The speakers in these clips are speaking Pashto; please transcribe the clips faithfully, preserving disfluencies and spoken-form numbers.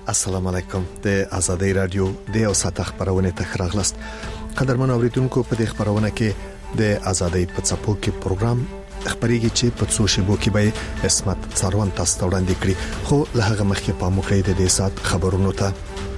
السلام علیکم. د آزادۍ رادیو د یو ساعت خبرونه ته راغلاست. قدرمن اوریدونکو، په دې خبرونه کې د آزادۍ په څپو کې پروګرام خبرېږي چې په څو شیبو کې به اسمت څاروان تاسو ته وړاندې کړي. خو له هغه مخکې په موکړې د دې ساعت خبرونو ته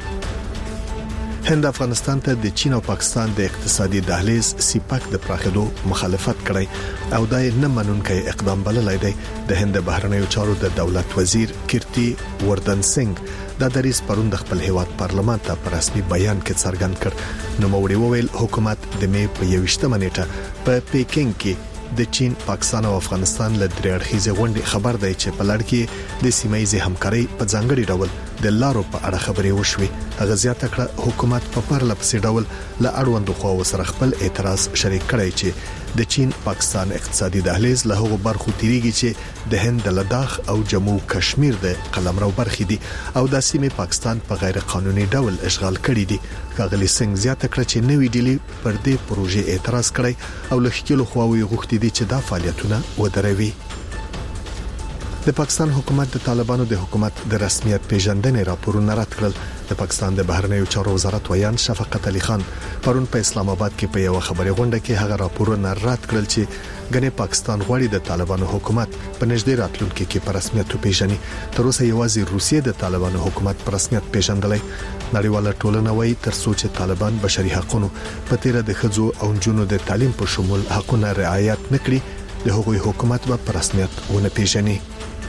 هند افغانستان ته د چین او پاکستان د اقتصادي دهلیز سیپاک د پراخېدو مخالفت کړی او دا نه منونکی اقدام بللی دی. د هند بهرنیو چارو د دولت وزیر کیرتی وردن سنگ دا دریس پروند خپل هیواد پارلمان ته په رسمي بیان کې څرګند کړ. نو موري وویل حکومت د مې په یوشتمه نیټه په پیکینګ کې د چین، پاکستان او افغانستان له درې اړخیزه غونډې خبر دی چې په لړ کې د سیمایي همکاري په ځانګړي ډول د لارو په اړه خبرې وشوي. هغه زیاته کړه حکومت په پرله پسې ډول له اړوندو خواو سره خپل اعتراض شریک کړی چې د چین پاکستان اقتصادي دهلیز له هغو برخو تیریږي چې د هند، لداخ او جموں کشمیر د قلمرو برخې دي او د سیمې پاکستان په غیر قانوني ډول اشغال کړي دي. ښاغلي سنگ زیاته کړه چې نوې ډیلی پر دې پروژې اعتراض کړی او له خپل خواوې غوښتي دي چې دا فعالیتونه ودروي. د پاکستان حکومت د طالبانو د حکومت د رسمیت پیژندنې راپورونه رد کړل. د پاکستان د بهرنیو چارو وزارت ویان شفقت علي خان پرون په اسلام آباد کې په یو خبري غونډه کې هغه راپورونه رد کړل چې ګنې پاکستان غواړي د طالبانو حکومت په نږدې راتلونکي کې په رسمیت پیژني. تر اوسه یوازې روسیې د طالبانو حکومت په رسمیت پیژندلای. نړیواله ټولنه وايي تر څو چې طالبان بشري حقوقو په تیر د ښځو او جنونو د تعلیم په شمول حقوقونه رعایت نکړي، د هغوی حکومت به په رسمیت ونه پیژني.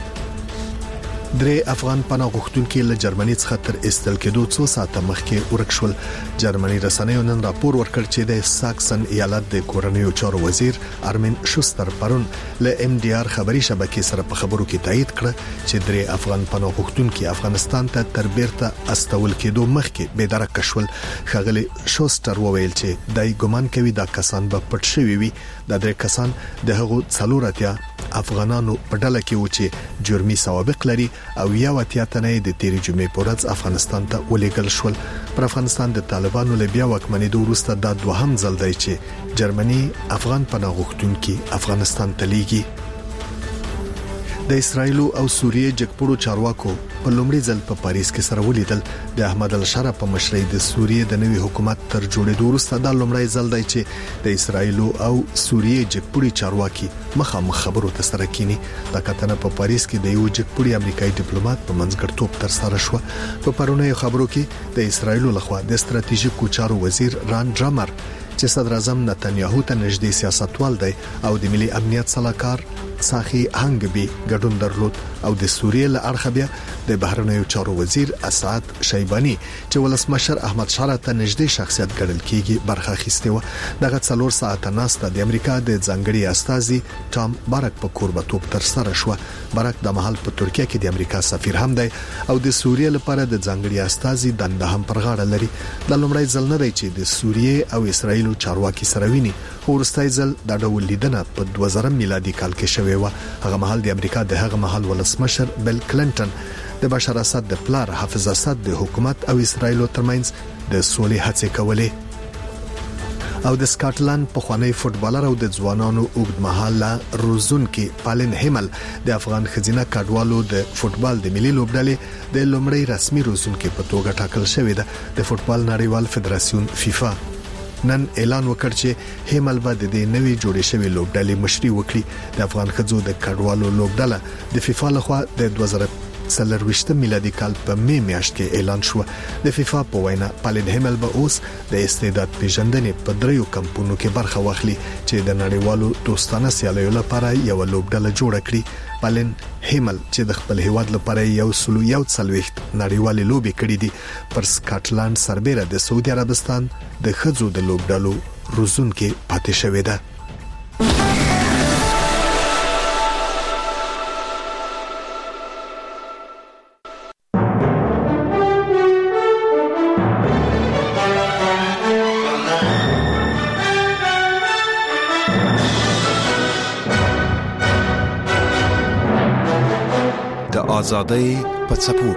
درې افغان پناه غوښتونکي له جرمني څخه تر استل کېدو څو ساعته مخکې ورک شول. جرمني رسنیو نن راپور ورکړ چې د ساکسن ایالت د کورنیو چارو وزیر ارمین شوستر پرون له ام ډي ار خبري شبکې سره په خبرو کې تایید کړ چې درې افغان پناه غوښتونکي افغانستان ته تر بیرته استول کېدو مخکې بې درک شول. ښاغلي شوستر وویل چې دای ګمان کوي دا کسان به پټ شوي وي. دا درې کسان د هغو څلورتیا افغانانو په ډله کې و چې جرمي سوابق لري او یو اتیا تنه د تیری جمعې په ورځ افغانستان ته ولېږل شول. پر افغانستان د طالبانو له بیا واکمنېدو وروسته دا دوهم ځل دی چې جرمني افغان پناه غوښتونکي افغانستان ته لیږي. د اسرایل او سوریې جګپړو چارواکو په لومړي ځل په پاریس کې سره ولیدل. د احمد الشرا په مشرۍ د سوریې د نوي حکومت تر جوړېدو وروسته دا لومړی ځل دی چې د اسرایل او سوریې جګپړي چارواکي مخامخ خبرو ته سره کینی. دا کتنه په پاریس کې د یو جګپړي امریکایي ډیپلوماټ په منځګړیتوب تر سره شو. په پرونی خبرو کې د اسرایل لخوا د ستراتیژیکو چارو وزیر ران ډرامر چې صدر اعظم نتنیاهو ته نږدې سیاستوال دی او د ملي امنیت صلاحکار ساخي هنګبي ګډون درلود او د سوریې له اړخه بیا د بهرنیو چارو وزیر اسعد شیبانی چې ولسمشر احمد شاه ته نږدې شخصیت ګڼل کیږي برخه اخیسته و. دغه څلور ساعته ناسته د امریکا د ځانګړي استازي ټام بارک په کوربتوب تر سره شو. بارک د محل په ترکیه کې د امریکا سفیر هم دی او د سوریې لپاره د ځانګړي استازي دنده هم پر غاړه لري. د لومړی ځل نه دی چې د سوریې او اسرایل چارواکي سره ویني. ورستای ځل د ډول لیدنه په دوه زره میلادي کال کې شوې و. هغه مهال د امریکا د هغه مهال ولسمشر بیل کلینټن د بشار اسد د پلار حافظ اسد د حکومت او اسرایل ترمنځ د سولې هڅې کولې. او د سکاټلند په خوانی فوټبالر او د ځوانانو اوږدمهاله روزونکي پالن هیمل د افغان خزینه کډوالو د فوټبال د ملي لوبډلې د لومړی رسمي روزونکي په توګه ټاکل شوې ده. د فوټبال نړیوال فدراسیون فیفا نن اعلان وکړ چې هیمل به د دې نوې جوړې شوې لوبډلې مشري وکړي. د افغان خزو د کډوالو لوبډله د فیفا لخوا د دوه زره څلرويشت میلادي کال په می میاشت کې اعلان شو. د فیفا په وینا پالن هیمل به اوس د استعداد پیژندنې په دریو کمپونو کې برخه واخلي چې د نړیوالو دوستانه سیالیو لپاره یو لوبډله جوړه کړي. پالن هیمل چې د خپل هیواد لپاره یو سلو یو څلويخت نړیوالې لوبې کړې دي پر سکاټلند سربېره د سعودي عربستان د خزو د لوبډلو روزونکي پاتې شوې ده. آزادۍ په څپو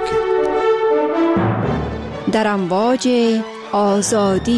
کې در امواج آزادی.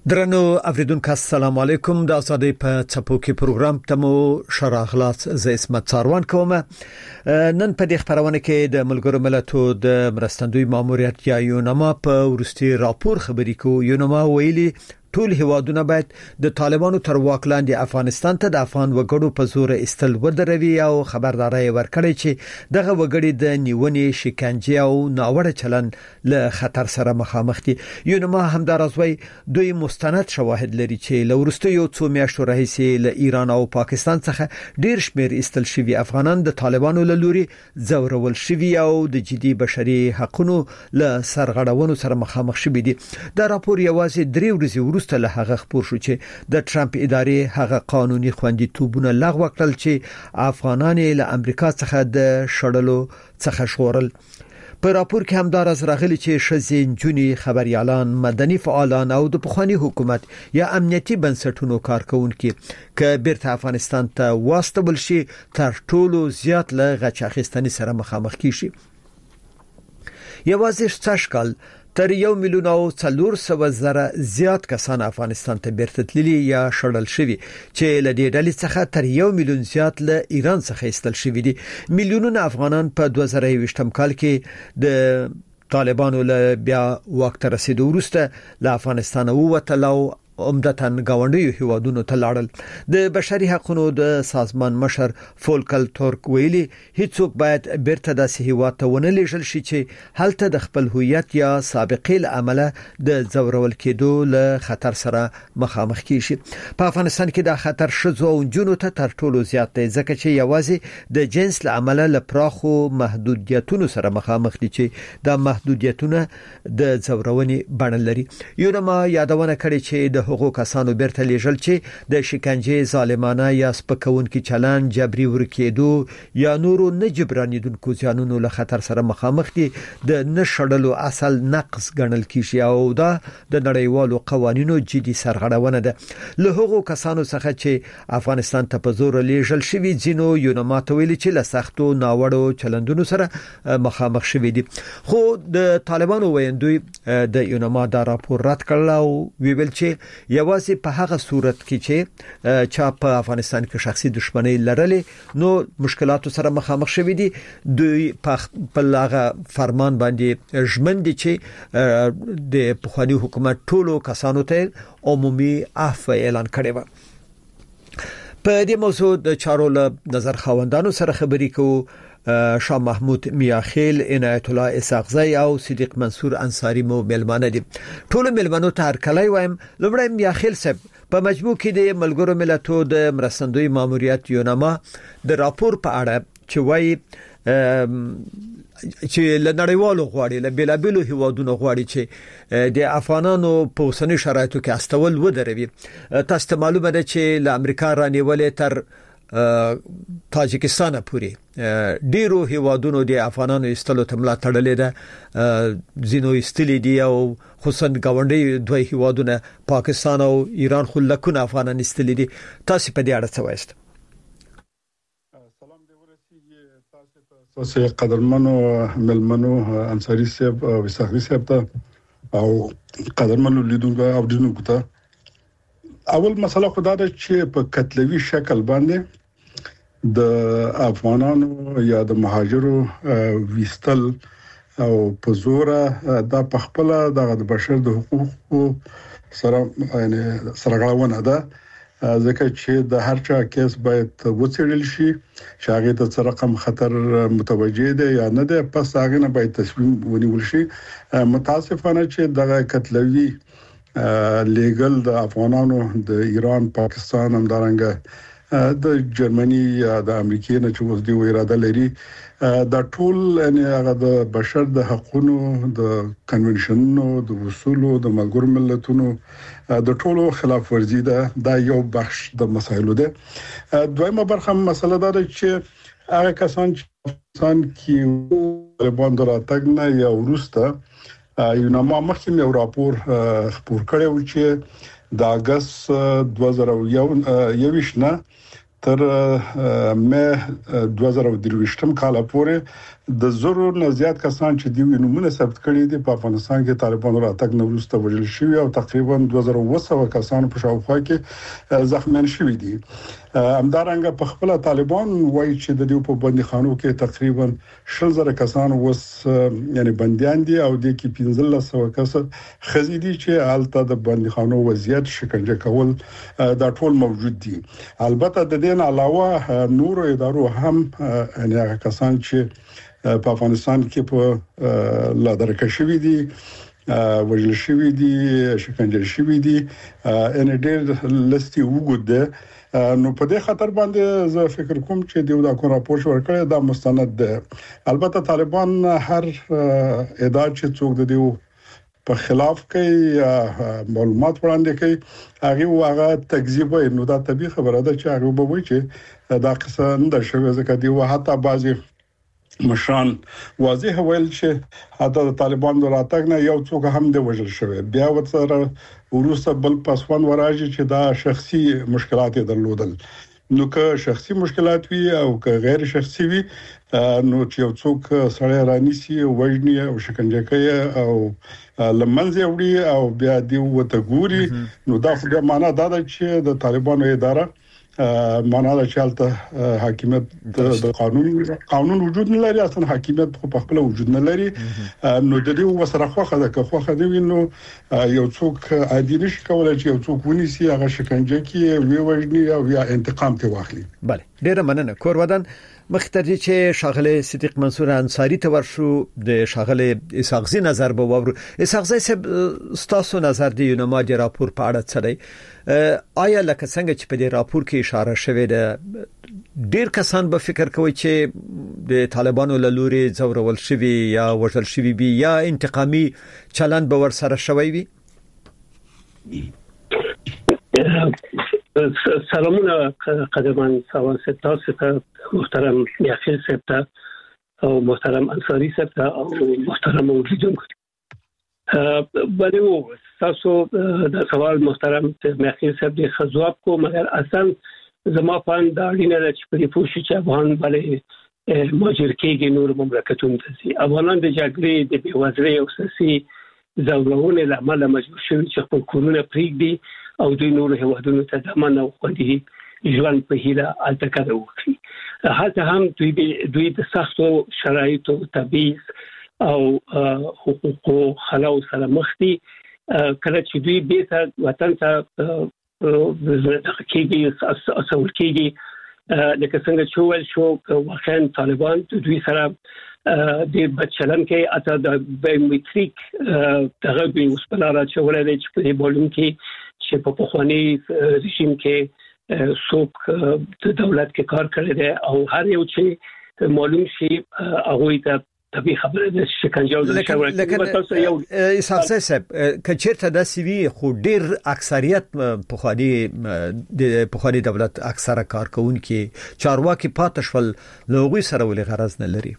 درنو اوریدونکو السلام علیکم د ازادي په چپو کې پروګرام تمو شراغلاس ز اسمت څاروان کوم نن په دې خبرونه کې د ملګرو ملتونو د مرستندوی ماموریت یا یونما په ورستي راپور خبري کو یونما ویلي ټول هیوادونه باید د طالبانو تر واک لاندې افغانستان ته د افغان وګړو په زور استل ودروي او خبرداري ورکړي چې دغه وګړي د نیونې شکنجه او ناوړه چلن له خطر سره مخامخ دي. یونما همدارزوي دوی مستند شواهد لري چې لورستو یو څو میاشتو راهیسي له ایران او پاکستان څخه ډیر شمیر استل شوی افغانان د طالبانو له لوري زورول شوی او د جدي بشري حقوقو له سرغړونو سره مخامخ شوی دي. دا راپور یوازې درې ورځې وروسته له هغه خبر شو چې د ټرمپ ادارې هغه قانوني خوندیتوبونه لغوه کړل چې افغانان له امریکا څخه د شړلو څخه شورل. په راپور کې همدار از راغلي چې شزین جونی خبريالان مدني فعالان او د پخوانی حکومت یا امنیتي بنسټونو کارکونکو ک بیرته افغانستان ته واستول شي تر ټولو زیات له غچاخستنی سره مخامخ کیږي. یوازې شتشکل تر یو میلیون او څلور سوه زره زیات کسان افغانستان ته بیرته تللي یا شړل شوي چې له دې ډلې څخه تر یو میلیون زیات له ایران څخه ایستل شوي دي. میلیونونه افغانان په دوه زره یوویشتم کال کې د طالبانو له بیا واک ته رسیدو وروسته له افغانستان ووتل او عمدتاً گاونډیو هیوادونو ته لاړل. د بشري حقوقو د سازمان مشر فولکل تورک ویلي هیڅوک باید بیرته د هیواد ته ونه لیږل شي چې هلته د خپل هویت یا سابقې له امله د زورول کېدو له خطر سره مخامخ کیږي. په افغانستان کې د خطر شذو او جنونو ته تر ټولو زیات دی ځکه چې یوازې د جنس له امله له پراخو محدودیتونو سره مخامخ دي چې د محدودیتونو د زورونې بڼه لري. یونما یادونه کړې چې د هغو کسانو بیرته لیږل چې د شکنجه ظالمانه یا سپکونکي چلن جبري ورکېدو یا نورو نه جبرانیدونکو ځانونو له خطر سره مخامخ دي د نشړلو اصل نقص ګڼل کیږي او دا د نړیوالو قوانینو جدي سرغړونه ده. له هغو کسانو څخه چې افغانستان ته په زور لیږل شوی ځینو یونما ته ویلي چې له سختو ناوړو چلندونو سره مخامخ شوی دي. خو د طالبانو ویندوی د یونما دا راپور رد کړل او ویل چې یوازې په هغه صورت کې چې چا په افغانستان کې شخصي دښمنۍ لرلې نو مشکلاتو سره مخامخ شوي دي. دوی په هغه فرمان باندې ژمن دي چې د پخوانی حکومت ټولو کسانو ته عمومي عفو اعلان کړی و. په دې موضوع د چارو له نظر خواندانو سره خبري کوو. شاه محمود میاخیل، عنایت الله اسحاقزی او صدیق منصور انصاری مو ملمانه دي. ټول ملمنو ته هر کله وایم لومړی میاخیل صاحب په مجموع کې د ملګرو ملتونو د مرستندوی ماموریت یونما د راپور په اړه چې وایي چې له نړیوالو غواړي له بیلابیلو هیوادونو غواړي چې د افغانانو په اوسنی شرایطو کې استول ودروي. تاسو ته معلومه ده چې له امریکا رانیولې تر تاجکستان پورې ډیرو هیوادونو د افغانانو استلو ته ملا تړلې ده. زینو استلې دي او خصوصا گاونډي دوی هیوادونه پاکستان او ایران خو لکونه افغانان استلې دي. تاسو په دې اړه څه وایست؟ سلام دی ورسیږي تاسو ته قدرمنو ملمنو انصاری صاحب او اسحاقی صاحب ته او قدرمنو لیدونکو او لیدونکو ته. اول مسله خدا ده چې په قتلوي شکل باندې د افغانانو یا د مهاجرو ویستل او په زور د خپل د بشر د حقوقو سره یعنی سرغړونه ده ځکه چې د هر چا کیس باید وڅېړل شي چې هغه ته رقم خطر متوجه ده یا نه ده پس هغه نه باید تصمیم ونیول شي. متاسفانه چې د قتلوي لیګل د افغانانو د ایران پاکستان هم دارنګه د جرمني یا د امریکای نه چې اوس دی اراده لري دا ټول یعنی هغه د بشر د حقوقو د کنونشنونو د اصولو د ملګرو ملتونو د ټولو خلاف ورزي ده. دا یو بخش د مسایلو ده. دویمه برخه مسله ده چې هغه کسان چې کې طالبان دراتګ نه یا ورسته یونما مخکې یو راپور خبر کړو چې د اگست دوه زره یوویشت نه تر مې دوه زره درویشتم کال پورې د زورو نه زیات کسان چې دی نمونه ثبت کړي دي په افغانستان کې طالبانو راتګ نه وروسته وژل شوی او تقریبا دوه زره اوه سوه کسان په شاوخوا کې زخمیان شوي دي. همدارنګه په خپل طالبان وایي چې د دې په بندیخانو کې تقریبا شل زره کسان وس یعنی بنديان دي او د کې پنځلس سوه کس خزي دي چې حالت د بندیخانو وضعیت شکنجه کول دا ټول موجود دي. البته د دې علاوه نور ادارو هم یعنی کسان چې په افغانستان کې په لادرکه شوی دي وژل شوی دي شکنجه شوی دي ان ډېر لستي وګد نو په دې خطر باندې زه فکر کوم چې دیو دا کوم راپور ورکړی دا مستند ده. البته طالبان هر ادعا چې څوک د دیو په خلاف کوي معلومات وړاندې کوي هغه واغه تکذیب نو دا طبيعي خبره ده چې هغه به وایي چې دا قصه نه شوه ځکه دی حتی بعضي مشران واضح ویل چې حتی د طالبانو راتګ نه یو څوک هم د وژل شوی بیا وڅره ورسره بل پاسوان وراجي چې دا شخصي مشکلات درلودل. نو که شخصي مشکلات وي او که غیر شخصي وي نو چې یو څوک سړی رانیسي وژني او شکنجه کوي او لمنځه وړي او بیا دی وته ګوري نو دا خو معنا دا ده چې د طالبانو اداره معنا دا چې حالت حاکمیت د قانون قانون وجود نه لري اصلا حاکمیت خو په خپل وجود نه لري نو د دې وسره خوخه ده که خوخه دی نو یو څوک عادي نشي کولای چې یو څوک ونیسي هغه شکنجه کوي وی وژني او یا انتقام ته واخلي. بله ډیره مننه کور ودان مخترجی چې شاغله صدیق منصور انصاری ته ورشو د شاغله اسحاقزی نظر به وورو. اسحاقزی سب ستاسو نظر دی نو ما د راپور په اړه څه دی آیا لکه څنګه چې په دې راپور کې اشاره شوې ده ډیر کسان به فکر کوي چې د طالبانو له لوري ځورول شوی یا وژل شوی بي یا انتقامي چلند به ور سره شوی وي؟ سلامونه قدمان سوان ستا ستا محترم میاخیل ستا او محترم انصاری ستا او محترم موجودون بله و تاسو د سوال محترم میاخیل ستا دی خضواب کو مگر اصلا زما پان دا اړینه ده چې په پوښتنه چې افغان بلې ماجر کېږي نور مملکتونو ته ځي. افغانان د جګړې د بېوزلۍ او سیاسي ځورونې له امله مجبور شوي چې خپل کورونه پرېږدي او دوی نور هیوادونو ته د امن او خوندي ژوند په هیله هلته کډه وکړي. هلته هم دوی دوی د سختو شرایطو تبعیض او حقوقو خلاو سره مخ دي. کله چې دوی بیرته وطن ته کېږي اصول کېږي لکه څنګه چې ویل شو واقعا طالبان دوی سره د بچلن کې اته د بایومټریک دغه به وسپلاره چې ولې چې په بولم کې چې په پخوانی رژیم کې څوک د دولت کې کار کړی دی او هر یو چې معلوم شي هغه ته طبيعي خبره ده شکنجه او لکه یو اساسي سب کچیرته د سی وی خو ډیر اکثریت په خالي د په خالي دولت اکثره کارکونکو چارواکي پاتشول لوغوي سره ولې غرض نه لري.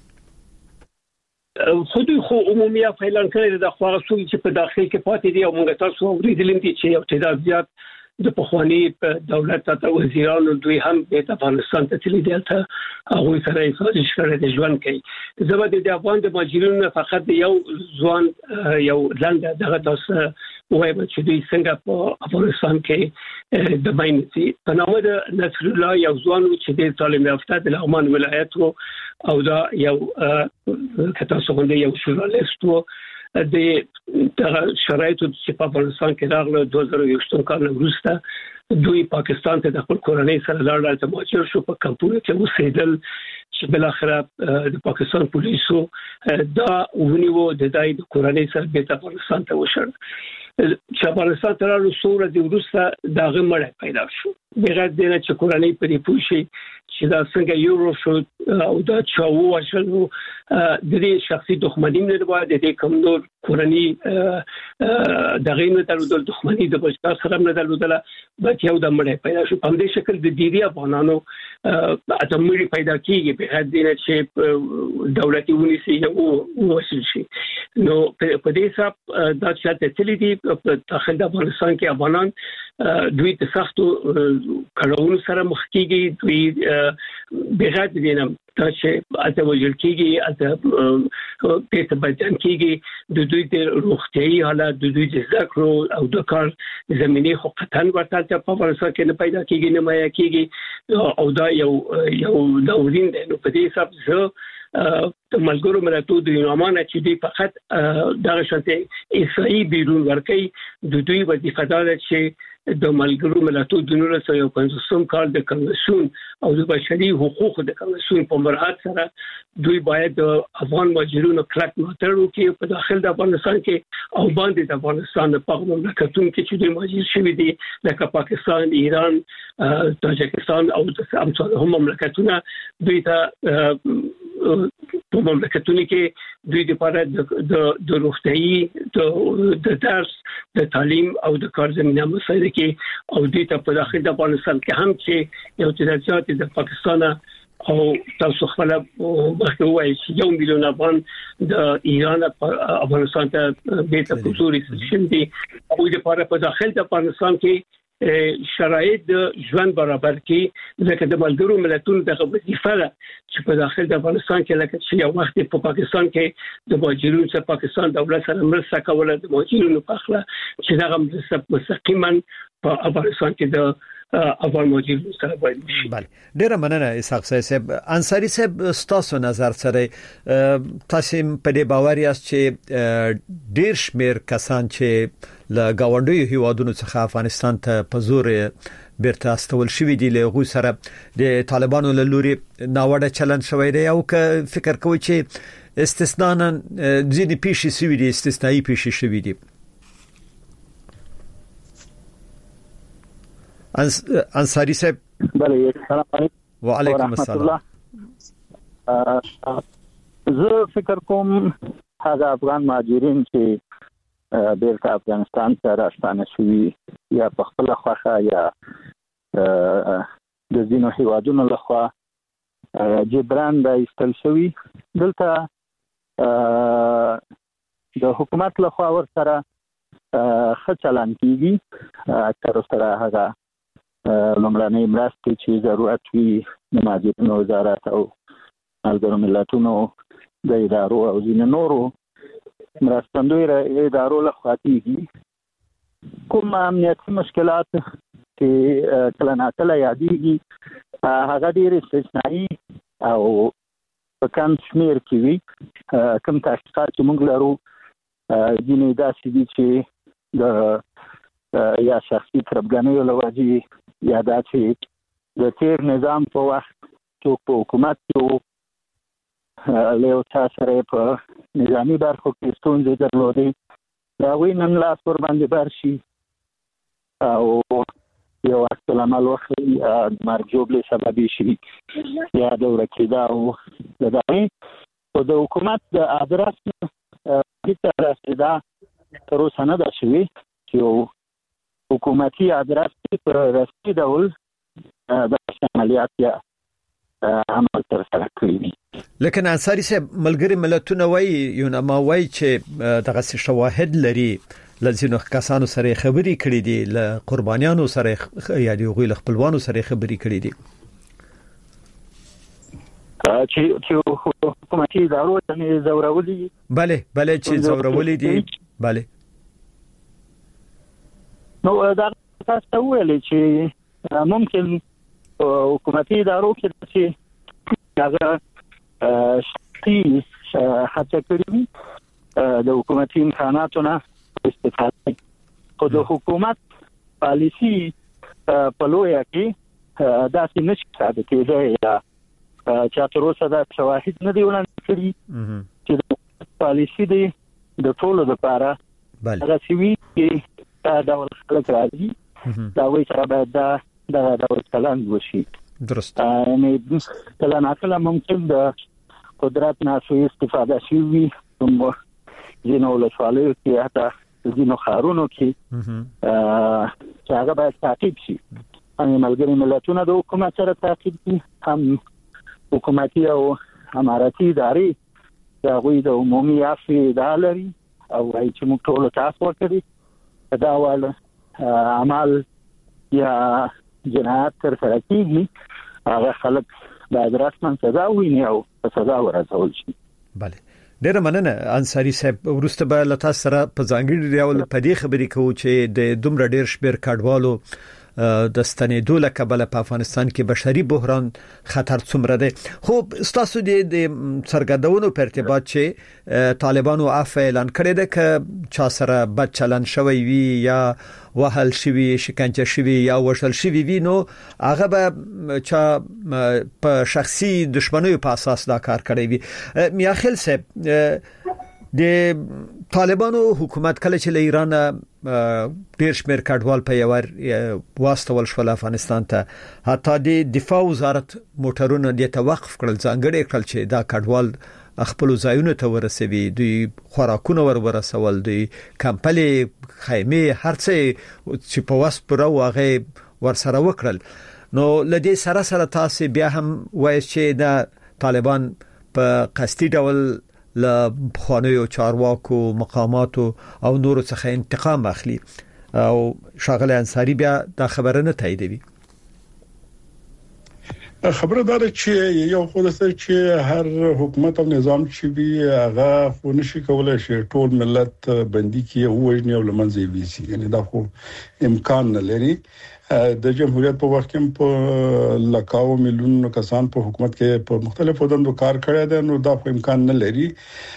خو دوی خو عمومي اعلان کړی د خو رسول چې په داخل کې پاتې دي او موږ تاسو ورېدلم چې یو تعداد زیات د پخوانی دولت ته وزیرانو دوی هم د افغانستان ته تللی دي ته هغه سره سازش کړی د ژوند کوي. زبر د افغان د ماجرونو فقط یو ځوان یو لاند دغه تاسو وایم چې دوی څنګه په افغانستان کې د باندې په نامه د نصر الله یو ځوان چې د تعلیم یافته د لغمان ولایت او دا یو کته څنګه یو ژورنالیست وو د شرایطو چې په افغانستان کې راغله دوه زره یو کال وروسته دوی پاکستان ته د خپل کورنۍ سره لاړل ته مهاجر شو په کمپونه کې اوسېدل چې بل اخر د پاکستان پولیسو دا ونیو د دای د کورنۍ سره د افغانستان ته وشړ چې افغانستان ته راغلو سوره د وروسته دا غمړ پیدا شو بغیر د نه چې کورنۍ په دې پوښي چې دا څنګه یورو شو او دا چاو وشلو د دې شخصي دښمنۍ نه د دې کوم نور کورنۍ دغه نه درلودل دښمنۍ د بشکار سره نه درلودل بلکې یو د مړې پیدا شو په دې شکل د ډیری افغانانو اتمړي پیدا کیږي بغیر د نه چې دولتي ونیسي او وشل شي. نو په دې حساب دا چې تللی دي په داخل د افغانستان کې افغانان دوی د سختو کړهونو سره مخ کیږي دوی بغیر د نه دا چې اته وجل کېږي اته په بدن کېږي د دوی د روغتيایي حالت د دوی د ذکر او د کار زمينه خو قطن ورته په افغانستان کې نه پیدا کېږي نه مایا کېږي او دا یو یو دورین دی نو په دې حساب زه د ملګرو ملتونو د یونامانه چې دوی فقط دغه شانتي اسرائیل بیرون ورکړي د دوی وظیفه ده چې د ملګرو ملتونو د نولس سوه پنځوس کال د کنوانسیون او د بشري حقوقو د کنوانسیون په مراعات سره دوی باید د افغان مهاجرینو کلک ملاتړ وکړي په داخل د افغانستان کې او باندې د افغانستان په مملکتونو کې چې دوی مهاجر شوي دي لکه پاکستان، ایران، تاجکستان او د همصاره مملکتونه دوی ته په مملکتونو کې دوی لپاره د د روغتيایي د درس د تعلیم او د کار زمينه مسایل کې او دوی ته په داخل د افغانستان کې هم چې یو تجارت د پاکستان او تاسو خپل مخکې وایي چې یو میلیون افغان د ایران افغانستان ته بیرته کوزوري شوي دي او د لپاره په داخل د افغانستان کې شرایط د ژوند برابر کې لکه د ملګرو ملتونو د وظیفه ده چې په داخل د افغانستان کې لکه چې یو وخت په پاکستان کې د مهاجرینو سره پاکستان دولت سره مرسته کوله د مهاجرینو په اړه چې دا هم مستقیما په افغانستان کې د افغان مهاجرینو سره باید شي. بله ډیره مننه اسحاق صاحب. انصاری صاحب تاسو نظر سره تاسو په دې باور یاست چې ډیر شمیر کسان چې له گاونډیو هیوادونو څخه افغانستان ته په زور بیرته استول شوی دی له غو سره د طالبانو له لوري ناوړه چلند شوی دی او که فکر کوي چې استثناء ځینې پیښې شوی دي استثنایی پیښې شوی دي. انصاری صاحب بله السلام علیکم وعلیکم السلام. زه فکر کوم هغه افغان مهاجرین چې بیرته افغانستان ته راستانه شوي یا په خپل خوښه یا د ځینو هیوادونو لخوا جبران د ایستل شوي دلته د حکومت لخوا ورسره ښه چلند کیږي اکثر سره هغه لومړنۍ مرستې چې ضرورت وي د مهاجرینو وزارت او ملګرو ملتونو د ادارو او ځینو نورو مرستندوی ادارو لخوا کیږي. کوم امنیتي مشکلات چې کله ناکله یادېږي هغه ډېر استثنایي او په کم شمېر کې وي. کوم تحقیقات چې موږ لرو ځینې داسې دي چې د یا شخصي تربګنیو له وجې یا دا چې د تیر نظام په وخت څوک په حکومت کې له یو چا سره په نظامي برخو کې ستونزې درلودې د هغوی نن لاس ورباندې بر شي او یو عکس العمل وښیي د مرګ ژوبلې سبب یې شي یا د ورکېدا او د دغې خو د حکومت د ادرس هېڅ رسېدا تر اوسه نه ده شوې چې یو حکومتي ادرس په رسمي ډول د عملیات یا عمل ترسره کړی دي. لیکن انصاری صاحب ملګری ملتونه وایي یوناما وایي چې دغه شواهد لري لزینو کسانو سره خبري کړې دي ل قربانیانو سره یا د غوی خپلوانو سره خبري کړې دي چې چې حکومتي ادارو ته زورولي. bale bale چې زورولي دي bale نو دا تاسو ویلي چې ممکن حکومتي ادارو کې چې هغه شتي هڅه کړې د حکومتي امکاناتو نه استفاده خو د حکومت پالیسی په لویه کې داسې نشي ثابت کېدای یا چې تر اوسه دا شواهد نه دی وړاندې کړي چې د پالیسی دی د ټولو لپاره هغه سوي چې دا ډول خلک راځي دا وایي چې باید دا دا ډول چلند وشي. درست. یعنی کله ناکله ممکن د قدرت نه سوء استفاده شي کوم ځینو ولسوالیو کې حتی ځینو ښارونو کې چې هغه باید تعقیب شي. هم ملګري ملتونه د حکومت سره تعقیب دي هم حکومتي او اماراتي ادارې د هغوی د عمومي عفو ادعا لري او وایي چې موږ ټول تاسو وکړي دا ول عمل یا جنایت تر سره کیږي هغه خلک باید رسما سزا ویني او سزا ورسول شي. بله ډیره مننه انصاری صاحب. ورسته به لته سره په ځانګړي ډول په دې خبرې کوو چې د دومره ډیر شمیر کډوالو د ستنېدو له کبله په افغانستان کې بشري بحران خطر څومره دی. خو تاسو د سرګردونو په ارتباط چې طالبانو عفو اعلان کړی دی ک چا سره بد چلن شوی وي یا وهل شوی شکنجه شوی یا وشل شوی وي نو هغه به چا په شخصي دښمنیو په اساس دا کار کړی وي. میاخیل صاحب د طالبانو حکومت کله چې له ایران ډیر شمیر کډوال په یوار واستول شو افغانستان ته، حتی د دفاع وزارت موټرونه د توقف کړل، ځانګړي کړل چې دا کډوال خپل ځایونو ته ورسوي، دوی خوراکونه ور ورسول، دوی کمپلې خیمه هرڅه چې په واس پر واغې ورسره وکړل. نو لدې سره سره تاسو بیا هم وایي چې دا طالبان په قصدي ډول له خوانیو چارواکو مقاماتو او نورو څخه انتقام اخلي او شاغل انصاری بیا دا خبره نه تاییدوي. خبره دار چې یو خو د سر چې هر حکومت او نظام چې وي هغه خو نشي کولای شي ټول ملت بندي کې او وژني او لمنځي ويسي، یعنی دا خو امکان نه لري. د جمهوریت په وخت کې په لکاو میلیون کسان په حکومت کې په مختلفو دندو کار کړی دی، نو دا خو امکان نه لري.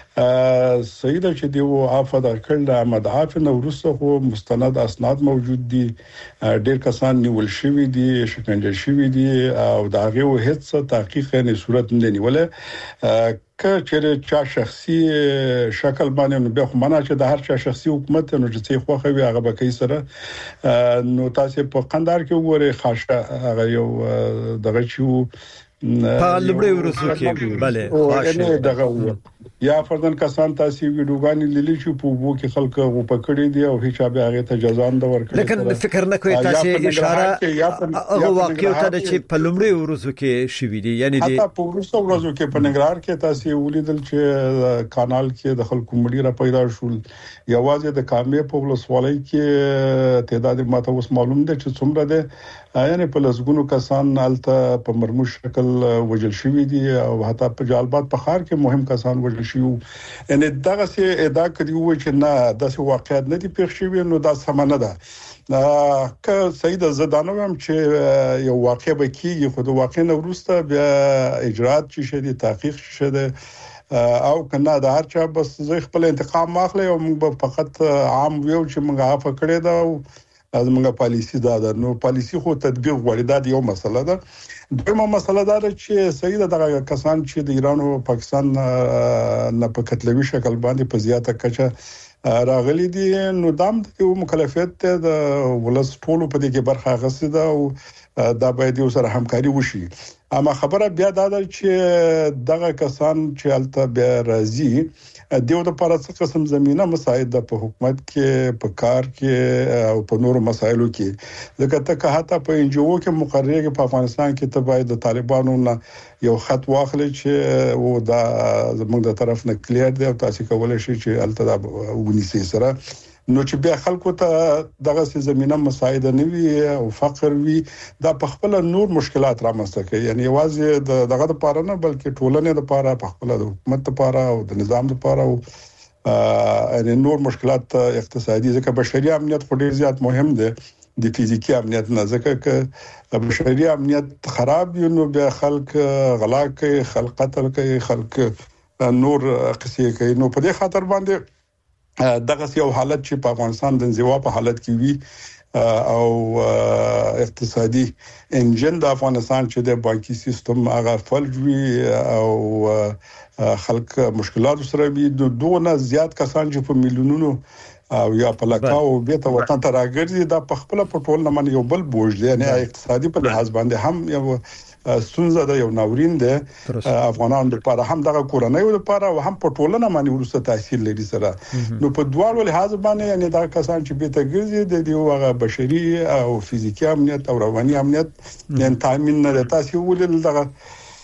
صحیح ده چې دیو عفو د کړل مدعاف نو ورسره خو مستند اسناد موجود دي، ډېر کسان نیول شوی دي، شکنجه شوی دي او دا غو هیڅ تحقیق نه صورت نه نیولې. که چې چا شخصي شکل باندې نو به خو معنا چې د هر چا شخصي حکومت نو چې خو خو هغه به کوي سره نو تاسو په قندار کې وګورئ خاصه هغه یو دغه چې په لبړې ورسو کې bale خاصه دغه یا فردن کسان تاسو ویډیوګانی لیدلی چې په وو کې خلک غو پکړې دي او هیڅ به هغه ته جزا نه ورکړي. لیکن فکر نه کوي تاسو اشاره هغه واقعي ته چې په لمړي ورځو کې شوې دي، یعنی دي په ورځو ورځو کې په ننګرهار کې تاسو ولیدل چې کانال کې د خلکو مړي را پیدا شول، یوازې د کامې په ولسوالۍ کې تعداد ماته اوس معلوم ده چې څومره ده، یعنی په لسګونو کسان الته په مرموز شکل وجل شوی دي او حتی په جالبات په خار کې مهم کسان وجل شي. ان دغه سي ادا کړیو چې نه د واقعیت نه دي پیښ شوی، نو دا سمانه ده که سید زدانو هم چې یو واقع به کیږي، خو د واقع نه ورسته بیا اجرات چې شدي تحقیق شته او کنه د هر چا بس زه خپل انتقام ماخله او موږ فقط عام ویو چې موږ عفو کړی دا او زموږه پالیسی دا ده. نو پالیسی خو تطبیق غوړي دا یو مسله ده. دویمه مسله دا چې سید دغه کسان چې د ایران او پاکستان نه په کتلوي شکل باندې په زیاته کچه راغلي دي، نو دام د یو مکلفیت د ولس ټولو په دې کې برخه غوښتي ده او دا باید یو سره همکاري وشي. اما خبره بیا دا ده چې دغه کسان چې الته بیا راځي دیو د لپاره څه قسم زمينه مساعد په حکومت کې په کار کې او په نورو مسایلو کې، ځکه ته حتی په انجو کې مقرره کې په افغانستان کې ته باید د طالبانو نه یو خط واخلې چې او دا زموږ د طرف نه کلیر دی او تاسو کولای شئ چې الته دا ونیسي سره، نو چې بیا خلکو ته دغه زمينه مساعد نه وي او فقر وي، دا په خپل نور مشکلات رامنځته کوي. یعنی واځي دغه د پاره نه بلکې ټولنې د پاره په خپل د حکومت لپاره او د نظام لپاره او ان نور مشکلات اقتصادي، ځکه بشري امنیت خو ډیر زیات مهم دی د فزیکی امنیت نه، ځکه چې بشري امنیت خراب وي نو بیا خلک غلا کوي، خلک قتل کوي، خلک نور قصې کوي. نو په دې خاطر باندې دغه یو حالت چې په افغانستان د انزوا په حالت کې وي او اقتصادي انجن د افغانستان چې د بانکي سیستم هغه فلج وي او خلک مشکلات سره وي، دوه زیات کسان چې په میلیونونو او یا په لکاو بیت وطن ته راګرځي، دا په خپل په ټول نه یو بل بوج دی، یعنی اقتصادي په لحاظ باندې هم یو سونزه د یو ناورین دی افغانانو لپاره، هم دغه کورنۍ لپاره او هم په ټولنه باندې ورسته تاثیر لري سره. نو په دواړو لحاظ باندې یعنی دا کسان چې به تګرځي د دیو بشري او فزیکی امنیت او رواني امنیت یعنی تامین نه تاسو ولل دغه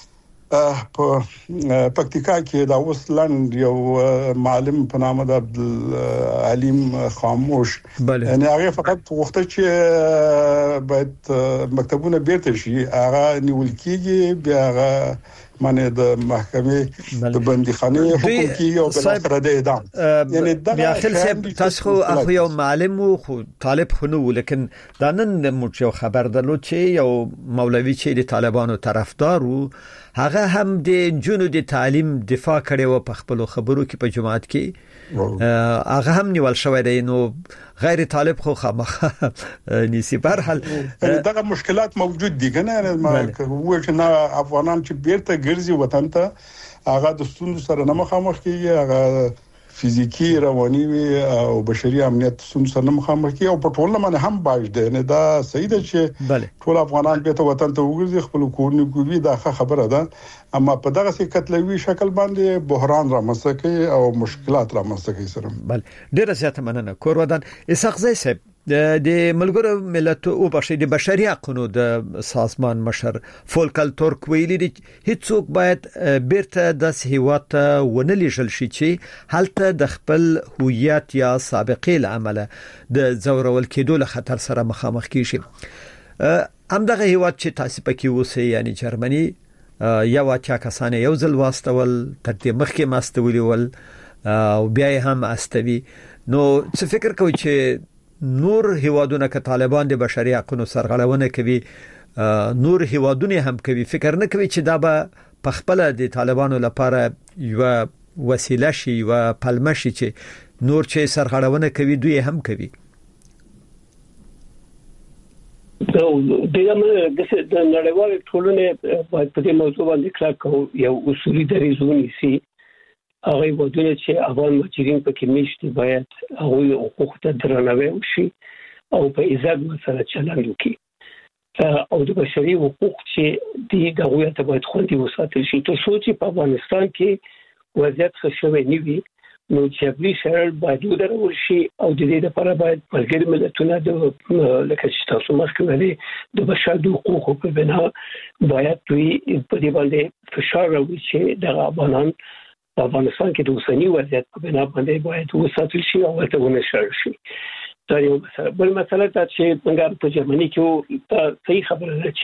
په پکتیکا کې دا اوس لاند یو معلم په نام د عبدالعلیم خاموش یعنی هغه فقط وخت چې باید مکتبونه بیرته شي هغه نیول کیږي بیا هغه معنی د محکمې د بندیخانه حکم کیږي او بل سره د اعدام یعنی بیا خل تاسو خو یو معلم خو طالب خو نو لیکن دا نن موږ خبر درلود چې یو مولوی چې د طالبانو طرفدار وو هغه هم د جنو د تعلیم دفاع کړي و په خپل خبرو کې په جماعت کې هغه هم نیول شوی دی نو غیر طالب خو خامخه نيسي برحال دغه مشکلات موجود دي کنه هو چې نه افغانان چې بیرته ګرځي وطن ته هغه د ستونزو سره نه مخامخ کیږي هغه فزیکی رواني او بشري امنیت ستونزو سره نه مخامخ کیږي او په ټول باندې هم باج دي نه دا صحیح ده چې ټول افغانان به ته وطن ته وګرځي خپل کورنۍ کوي دا خبره ده اما په دغه څه کتلوي شکل باندې بحران رامنځته کوي او مشکلات رامنځته کوي سره بل ډیره زیاته مننه کور ودان اسحاق زئی صاحب د ملګرو ملت او بشري د بشري حقوقو د سازمان مشر فولکل تورک ویلي دي هیڅوک باید بیرته د هیواد ونه لیږل شي چې هلته د خپل هویت یا سابقې لامل د زورول کېدو له خطر سره مخامخ کیږي همدغه هیواد چې تاسو پکې اوسئ یعنی جرمني یو اچا کسانه یو ځل واستول تر دې مخکې ماستولي ول او بیا هم استوي نو څه فکر کوئ چې نور هیوادونه ک طالبان د بشري حقوقو سرغړونه کوي نور هیوادونه هم کوي فکر نه کوي چې دا به په خپل د طالبانو لپاره یو وسیله شي او پلمه شي چې نور چې سرغړونه کوي دوی هم کوي دا دغه د نړیوال ټولنې باید په دې موضوع باندې کار یو اصولي دریزونه سي هغه ودونه چې افغان مهاجرین په کې میشتي باید هغه حقوق ته درناوی وشي او په عزت سره چلند وکړي او د بشري حقوق چې دی دغه ته باید خوندي وساتل شي تر څو چې په افغانستان کې وضعیت ښه شوی نه وي نو چې بلی شرل باید ودرول شي او د دې لپاره باید ملګری ملتونه د لکه چې تاسو مخکې ویلي د بشري حقوقو په بنا باید دوی په دې باندې فشار راوړي چې د افغانان په افغانستان کې د اوسنی وضعیت په بنا باندې باید وساتل شي او ورته ونشر شي دا یو مسله بل مسله دا چې څنګه په جرمني کې صحیح خبره ده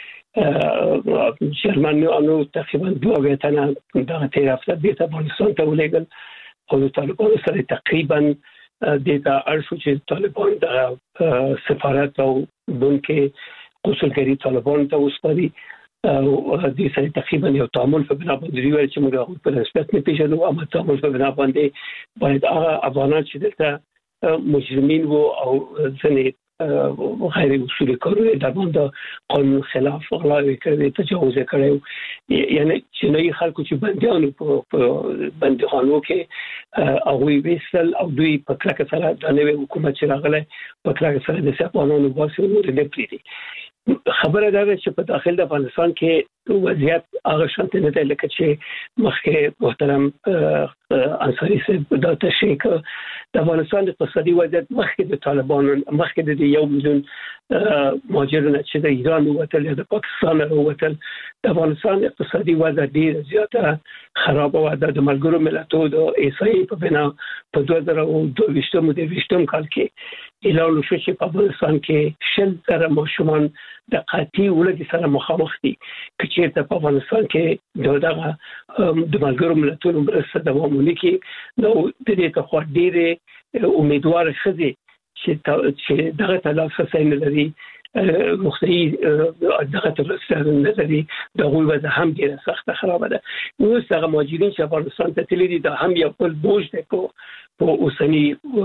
چې جرمنیانو تقریبا دوه غټنه د تیر هفته د افغانستان ته ولېګل او د طالبانو سره تقریبا د ارشو چې طالبان د سفارت او بنکې قصورګری طالبان ته وسپاري او د دې تقریبا یو تعامل په بنا باندې ویل چې موږ په نسبت نه پیژنو او تعامل په بنا باندې باید هغه افغانان چې دلته مجرمین وو او ځنې غیر اصولي کارونه د باندې قانون خلاف غلاوي کړې تجاوز کړو یعنی چې نه خلکو چې بنديانو په بنديخانو کې هغه ویسل او دوی په کلکه سره د نوې حکومت چې راغله په کلکه سره د افغانانو باسي نور نه پریدي خبره دا ده چې په داخل د افغانستان کې وضعیت هغه شانته نه دی لکه چې مخکې محترم انصاری صاحب دا تشریح د افغانستان د اقتصادي وضعیت مخکې د طالبانو مخکې د یو میلیون مهاجرین چې د ایران ووتل یا د پاکستان ووتل د افغانستان اقتصادي وضع ډیر زیاته خراب و د ملګرو ملتونو د ایسای په بنا په دوه زره او دوه ویشتم د ویشتم کال کې اعلان شو چې په افغانستان کې شل تر ماشومان د قحطي ولادت سره مخامخ دي چې په افغانستان کې دغه د ملګرو ملتونو مرسته دوامونه کې نو د دې ته خو ډېر امیدوار خزي چې دغه تلافه سین لري مختلفي دغه تلافه لري دغه وضع هم ډېر سخت خراب ده نو څنګه مهاجرین چې افغانستان ته تللي دي دا هم یو بل بوج دی په اوسنی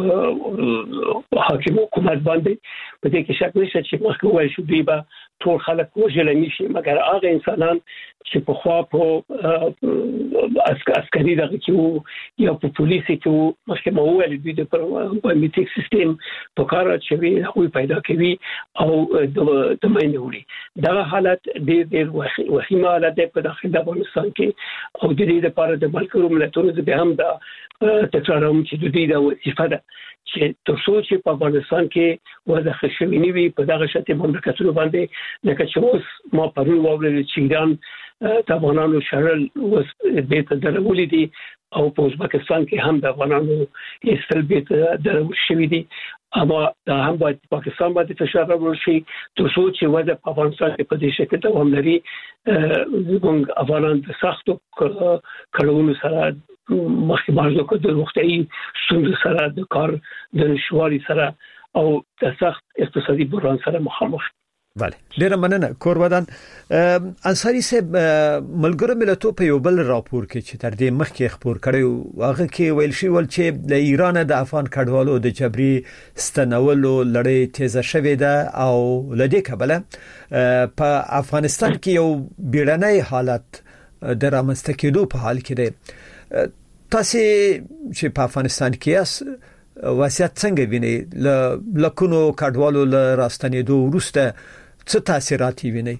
حاکم حکومت باندې په دې کې شک نشته چې مخکې وایي شو دی به ټول خلک وژل نشي مګر هغه انسانان چې په خوا په عسکري دغه کې یا په پولیسي کې مخکې مو ویل دوی د بایومیټریک سیستم په کار اچوي هغه پیدا کوي او د مینه وړي دا حالت ډېر ډېر وخیمه حالت په داخل د افغانستان کې او د دې لپاره د ملګرو ملتونو به هم دا تکراروم چې د دې د وظیفه ده چې تاسو چې په افغانستان کې وضع خشمینی وي په دغه شته مملکتونو باندې لکه چې اوس ما پرون وویل چې ایران د افغانانو شړل وس به ته درولې دي او په ازبکستان کې هم د افغانانو ایستل به ته درول شوې دي اما دا هم باید پاکستان باندې فشار راوړل شي تر څو چې وضع په افغانستان کې په دې شکل دوام لري زموږ افغانان د سختو کړهونو سره مخکې بازو کو د وختي ستونزو سره د کار د نشواري سره او د سخت اقتصادي بحران سره مخامخ بله ډیره مننه کورودان انصاری صاحب ملګرو ملتونو په یو بل راپور کې چې تر دې مخکې خبر کړی هغه کې ویل شوی ول چې د ایران د افغان کډوالو د جبري ستنولو لړۍ تیزه شوې ده او لدې کبله په افغانستان کې یو بیړنۍ حالت د رامنځته کېدو په حال کې ده تاسو چې په افغانستان کې یاست وضعیت څنګه ویني لکونو کډوالو ل راستنېدو وروسته څه تاثیرات ویني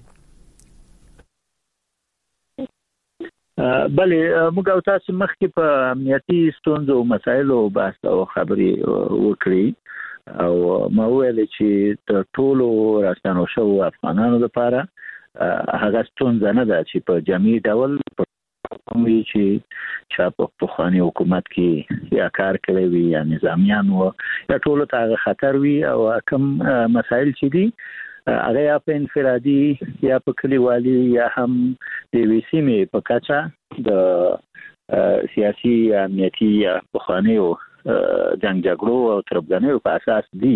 بله موږ او تاسو مخکې په امنیتي ستونزو او مسایلو بحث او خبرې وکړې او ما ویل چې د ټولو راستنو شو افغانانو لپاره هغه ستونزه نه ده چې په جمعي ډول کومي چې چې په خواني حکومت کې یا کار کوي وي یا نظامیان وو یا ټول ته خطر وي او کوم مسایل چې دي هغه یا په انفرادي یا په کلیوالي یا هم د وسیمې په کچا د سیاسي امنیتي یا په خواني او جنگ جګړو او تربګنیو په اساس دي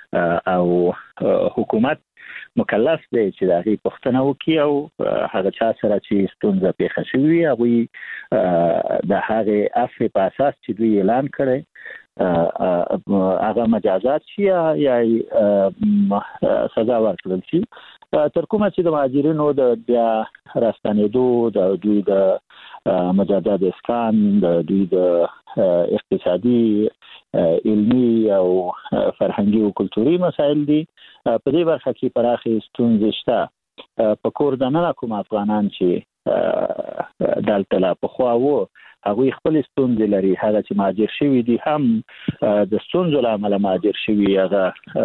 او حکومت مکلف دی چې دا غي پښتنه وکي او هغه چا سره چې ستونزه پیښه شوی هغه د هغه افری په اساس چې دوی اعلان کړي هغه مجازات شي یا سزا ورکړل شي تر کومه چې د مهاجرینو د بیا راستنېدو د دوی د مجازات اسکان د دوی د اقتصادي علمي او فرهنګي او کلتوري مسایل دي په دې برخه کې پراخه ستونزې شته په کور د نه کوم افغانان چې دلته لا په خوا وو هغه خپل ستونزې لري هغه چې مهاجر شوی دي هم د ستونزو لامل مهاجر شوی هغه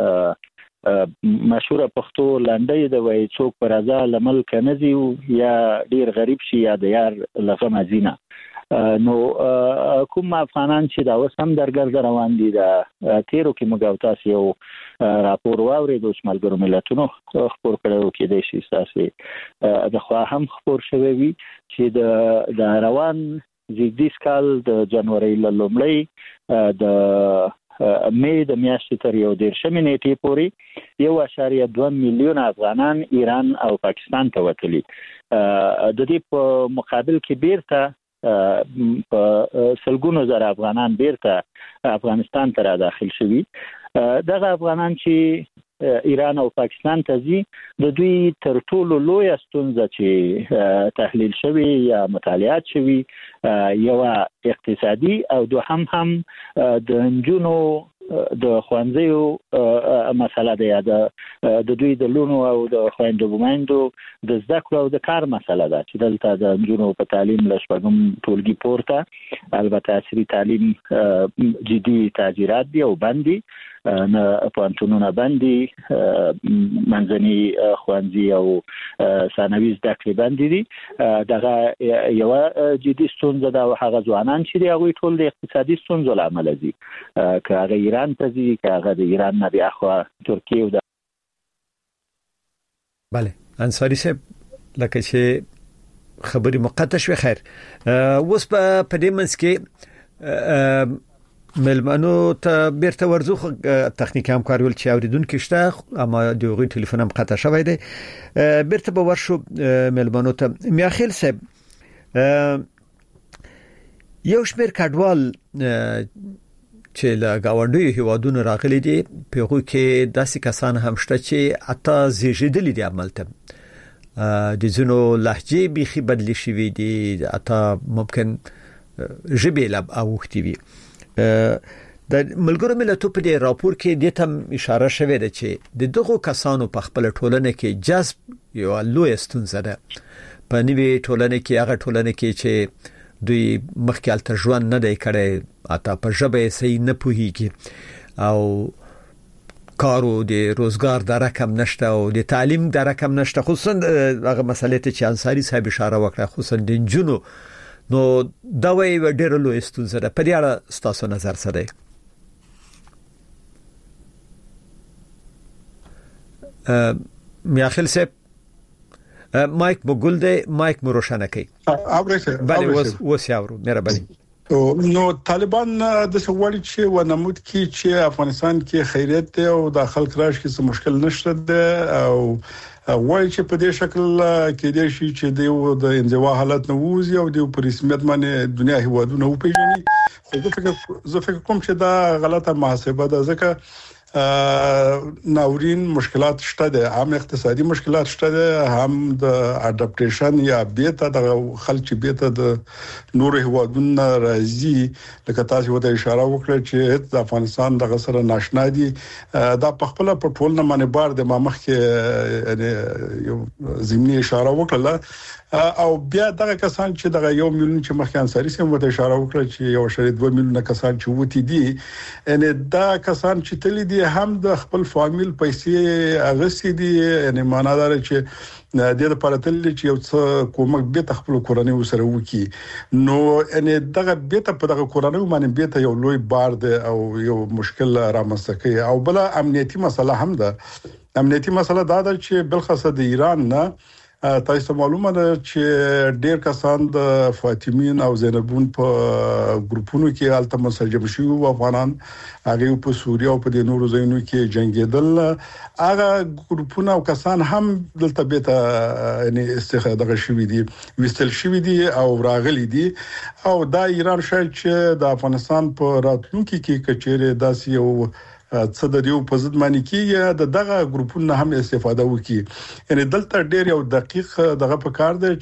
مشهور پښتو لنډۍ د وای څوک پر ازا لمل کنزي یا ډیر غریب شي یا د یار لغه مزینه نو کوم افغانان چې دا وسم درګرد روان دي دا تیرو کې موږ تاسو یو راپور واورید د ملګرو ملتونو خبر کړو کې د شي اساسي د خو هم خبر شوی وي چې د د روان زیږدیز کال د جنوري لومړی د مې د میاشتې تر یو دیرشمې نیټې پورې یو اشاریه دوه میلیون افغانان ایران او پاکستان ته وتلي د دې په مقابل کې بیرته په سلګونو زره افغانان بیرته افغانستان ته داخل شوي دغه افغانان چې ایران او پاکستان ته ځي د دوی تر ټولو لوی ستونزه چې تحلیل شوی یا مطالعات شوی یو اقتصادي او دوهم هم د انجونو د خوانځیو مسله ده د د دوی د لونو او د خويندو بوماندو د ذکر او د کار مسله ده چې دلته د انجونو په تعلیم لشبګم ټولګي پورته البته عصري تعلیم جدي تاجرات دي او باندې نه پانتونونه باندې منځني خوانځي او ثانوي زده کړې باندې دي دغه یو جدي ستونزه ده او هغه ځوانان چې دی هغه ټول د اقتصادي ستونزو لامل دي که هغه ایران ته ځي که هغه د ایران نه بیا خو ترکیه او بله انصاری صاحب لکه چې خبري مقطع شوي خیر اوس په دې منځ کې ملمنو ته بیرته ورزو تخنیکی همکاریول چې اوریدونکو شته اما دغه ټلیفون هم قطع شوی دی بیرته به ورشو ملمنو ته میاخیل صاحب یو شمیر کډوال چې له گاونډیو هیوادونو راغلي دي په هغه کې داسې کسان هم شته چې اته زیږیدلي دي عملته د زینو لهجه بيخي بدلی شوی دي اته ممکن ژبه لب اوختي وي د ملګرو ملتونو په دې راپور کې د تم اشاره شوې ده چې د دغو کسانو په خپل ټولنه کې جذب یو لوی ستونزه ده په نوې ټولنه کې هغه ټولنه کې چې دوی مخکې الته ژوند نه دی کړی اته په ژبه صحیح نه پوهیږي او کارو د روزګار د رقم نشته او د تعلیم د رقم نشته، خصوصا هغه مسلې ته چې انصاری صاحب اشاره وکړه، خصوصا د جنونو نو دا وی ډېر لوی ستونزه ده. په دې اړه ستاسو نظر څه دی؟ میاخیل صاحب مایک مګول دی، مایک مو روښانه کړئ. اوریته بله وس وس یاورو مهرباني. نو طالبان د سوالي چې و نمود کې چې افغانستان کې خیریت دی او د خلک راش کې څه مشکل نشته ده او وایي چې په دې شکل کې د شي چې د انزوا حالت نه وځي او د رسمیت باندې دنیا هیوادونه وپیژني. خو زه فکر زه فکر کوم چې دا غلطه محاسبه ده، ځکه ناورین مشکلات شته ده، هم اقتصادي مشکلات شته ده، هم د اډاپټیشن یا بیت د خلک بیت د نور هیوادونو راځي. لکه تاسو وته اشاره وکړه چې د افغانستان د غسر ناشنا دي، دا په خپل په ټول نه باندې بار د مخ کې یو زمینی اشاره وکړه او بیا دغه کسان چې دغه یو میلیون چې مخکې انصاری سم وته اشاره وکړه چې یو شری دوه میلیونه کسان چې وتی دي، ان دا کسان چې تل دي هم د خپل فامیل پیسې اغسي دي، یعنی معنا دا چې د دې لپاره تل چې یو څه کومک به تخپل کورنۍ وسره وکي. نو ان دغه بیت په دغه کورنۍ باندې بیت یو لوی بار دی او یو مشکل رامنځته کوي. او بل امنیتي مسله هم ده. امنیتي مسله دا ده چې بلخص د ایران نه تاسو معلومه ده چې ډیر کسان د فاطمین او زینبون په ګروپونو کې الته مسجم شو افغانان، هغه په سوریه او په نورو ځایونو کې جنگیدل. هغه ګروپونه او کسان هم دلته به یعنی استفاده شوي دي، وستل شوي دي او راغلي دي. او دا ایران شاید چې د افغانستان په راتلونکي کې کچېره داسې یو څه د یو په ضد باندې کیږي د دغه ګروپونو هم استفاده وکړي. یعنی دلته ډېر یو دقیق دغه په کار دی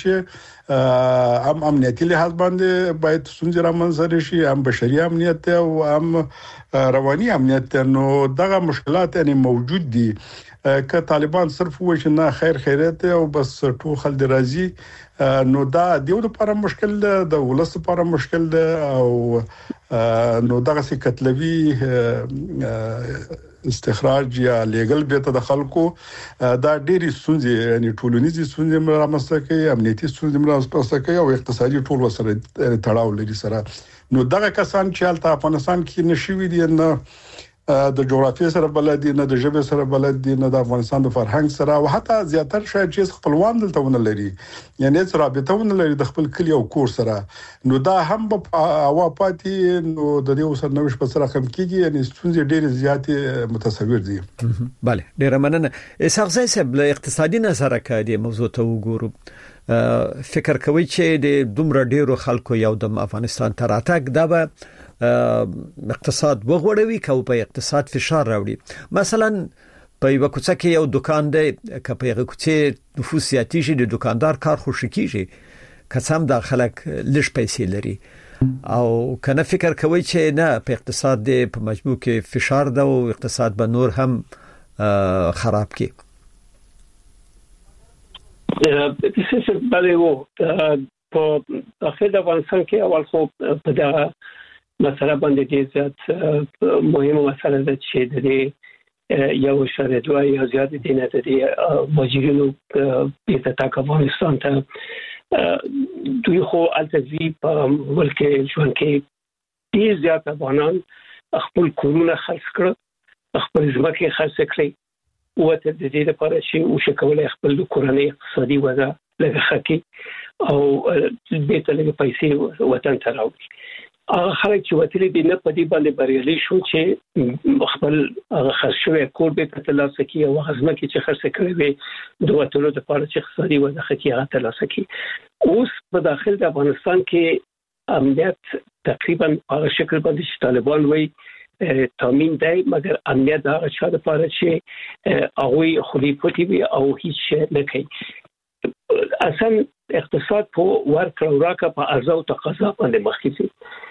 چې هم امنیتي لحاظ باندې باید څنګه رامنځته شي، هم بشري امنیت او هم رواني امنیت. نو دغه مشکلات یعنی موجود دي. که طالبان صرف وایي چې نه خیر خیرات او بس ټول خلک راضي، نو دا دیو لپاره مشکل ده، د ولس لپاره مشکل ده او نو دغه څه کتلوي استخراج یا لیګل بیت د خلکو دا ډېری ستونزې یعنی ټولنیزي ستونزې رامنځته کوي، امنیتي ستونزې رامنځته کوي او اقتصادي ټول سره تړاو لري سره. نو دغه کسان چې حالت افغانستان کې نشوي دي، نه د جغرافیې سره بلد دي، نه د ژبې سره بلد دي، نه د افغانستان د فرهنګ سره، او حتی زیاتره شاید چې خپلوان دلته ونه لري، یعنی څه رابطه ونه لري د خپل کلی او کور سره. نو دا هم په اوا پاتې نو د دې وسر نوښت په سره کم کیږي، یعنی ستونزې ډېرې زیاتې متصور دي. bale ډېر مننه. اسحاق صاحب له اقتصادي نظر کې د موضوع ته وګورو، فکر کوي چې د دومره ډیرو خلکو یو د افغانستان تر اتاک دا به اقتصاد وغوړوي که په اقتصاد فشار راوړي؟ مثلا په یو کوڅه کې یو دکان دی، که په یو کوڅه نفوس زیاتی شي د دکاندار کار خوشی کیږي، که څم د خلک لږ پیسې لري، او کنه فکر کوي چې نه په اقتصاد دی په مجموع کې فشار ده او اقتصاد به نور هم خراب کی. د سیاست باندې وو په داخل افغانستان کې اول خو په دا مسله باندې ډېر زیات مهمه مسله ده چې د دې یو شری دوه یا زیات دي نه د مهاجرینو په تاک افغانستان ته دوی خو التزی په ملک ژوند کې ډېر زیات افغانان خپل کورونه خرڅ کړ، خپل ځمکې خرڅ کړې وته د دې لپاره چې او شکولای خپل کورنۍ اقتصادي وضع لږه خکې او به ته لږه پیسې وطن ته راوړي. هغه خلک چې وتلي دي نه په دې باندې بریالي شو چې خپل خرڅ شوی کور به ترلاسه کړي او هغه کې چې خرڅ کړي وي د وټولو لپاره چې اقتصادي وضع خکې هغه ترلاسه کړي. اوس په داخل د افغانستان کې امنیت تقریبا هغه شکل باندې چې طالبان وایي تامین دی، مګر امنیت هغه چا د پاره چې هغه خولي پټي وي او هیڅ نه کوي. اصلا اقتصاد په ورکړه او راکړه په ارزو او تقاضا باندې مخکې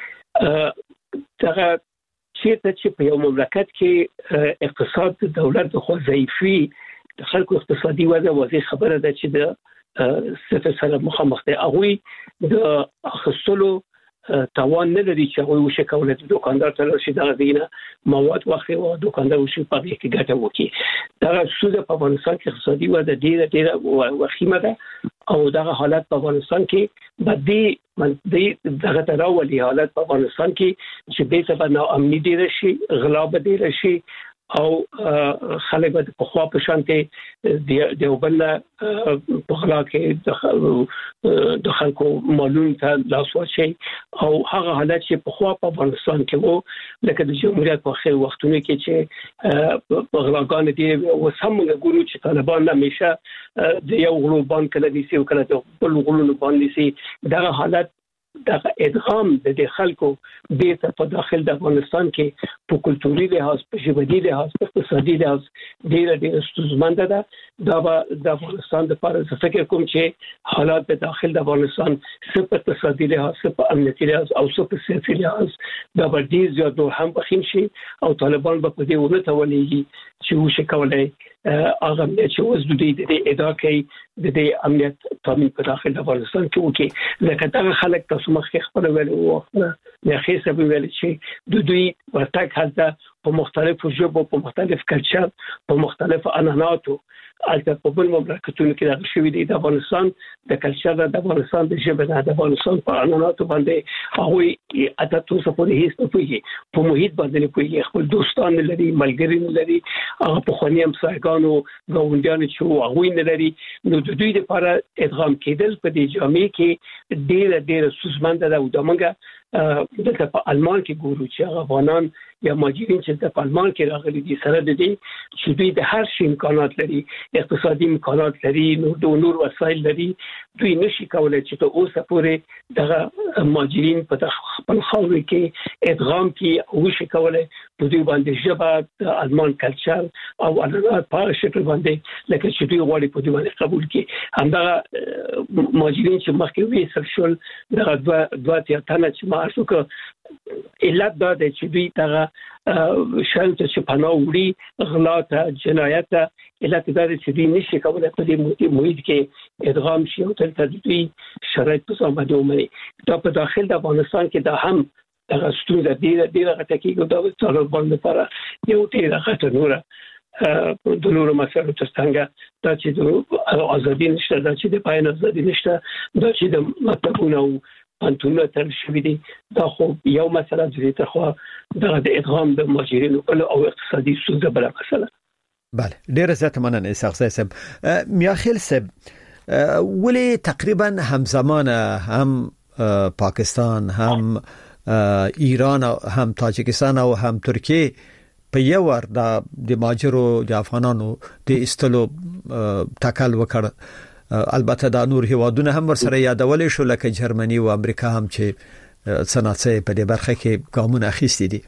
دغه چې چې په یو مملکت کې اقتصاد د دولت د خو ضعیفي د خلکو اقتصادي وضع واضح خبره ده چې د صفر سره مخامخ دي. هغه د اخستلو توان نه لري چې هغه وشي کولای د دکاندار ته لري دا غوینه مواد واخلي او دکاندار وشي په دې کې ګټه وکړي دا سود په افغانستان کې اقتصادي وده ډیره ډیره وخیمه ده او دا حالت په افغانستان کې بدی من دې دغه تراولي حالت په افغانستان کې چې به سبا نو امنیت ډیره شي غلا به ډیره شي او خلک به په خوا په شانته د دیوبل په غلا کې د خلکو مالون ته لاس واچي او هغه حالت چې په خوا په افغانستان کې وو لکه د جمهوریت په خیر وختونو کې چې په غلاګان دي او سمونه ګورو چې طالبان همیشه د یو غلو باندې کله دي او کله د بل غلو باندې سي دا حالت دغه ادغام د خلکو بیرته په داخل د افغانستان کې په کلتوري لحاظ په ژبني لحاظ په اقتصادي لحاظ ډیره ډیره ستونزمنده ده دا د افغانستان لپاره څه فکر کوم چې حالات په داخل د افغانستان څه په اقتصادي لحاظ څه په امنیتي لحاظ او څه په سیاسي لحاظ دا به ډیر زیات نور هم بخیم شي او طالبان به په دې ونه تولېږي چې وشي کولای هغه چې اوس د دې ادعا کوي د دې امنیت تامین په داخل د افغانستان کې وکړي ځکه دا خلک تاسو مخکې خبره ویلې وو نه خېسه به ویل چې د دوی ورتګ هلته په مختلفو ژبو په مختلف کلچر په مختلفو عنعناتو البته په بل مملکتونو کې راغلي شوی دی د افغانستان د کلچر د افغانستان د ژبې د افغانستان په عنعناتو باندې هغه عادت څه په هیڅ نه پوهیږي په محیط باندې نه پوهیږي خپل دوستان لري ملګری لري هغه په خونی هم سایګانو غونډیان چې هغه نه لري نو د دوی لپاره ادغام کېدل په دې جامعه کې ډېر ډېر سوزمنده ده او دمنګه دلته په آلمان کې ګورو چې افغانان یا مهاجرین چې د آلمان کې راغلي دي سره د دې چې دوی د هر شي امکانات لري اقتصادي امکانات لري نو د نور وسایل لري دوی نشي کولای چې ته اوسه پورې دغه مهاجرین په خپل خاور کې ادغام کې او شي کولای په دوی باندې ژبه د آلمان کلچر او عنعنات په شکل باندې لکه چې دوی غواړي په دوی باندې قبول کړي همدا مهاجرین چې مخکې وي سرشل دغه دوا دوا تنه چې مارسو که علت دا ده چې دوی دغه شاید چې پناه وړي غلا ته جنایت ته علت دا ده چې دوی نشي کولای په دې محیط کې ادغام شي او تل دوی شرایط په ځان باندې ومني دا په داخل د افغانستان کې دا هم دغه ستونزه ډیره ډیره غټه کېږي دا د طالبان لپاره یو ډیره غټه نوره د نورو مسایلو ترڅنګ دا چې د ازادي نشته دا چې د بیان ازادي نشته دا چې د مطلبونو پانتونه تر شوی دي دا خو یو مسله دې ته خو د ادغام د مهاجرینو او اقتصادي ستونزه بل مسله بله ډیره زیاته مننه اسحاق صاحب میاخیل صاحب ولی تقریبا همزمان هم پاکستان هم ایران هم تاجیکستان او هم ترکیه په یو ور د مهاجرو د افغانانو د استلو تکل وکړ البته دا نور هیوادونه هم ورسره یادول شو لکه جرمني او امریکا هم چې صنعت په دې برخه کې ګامونه اخیستي دي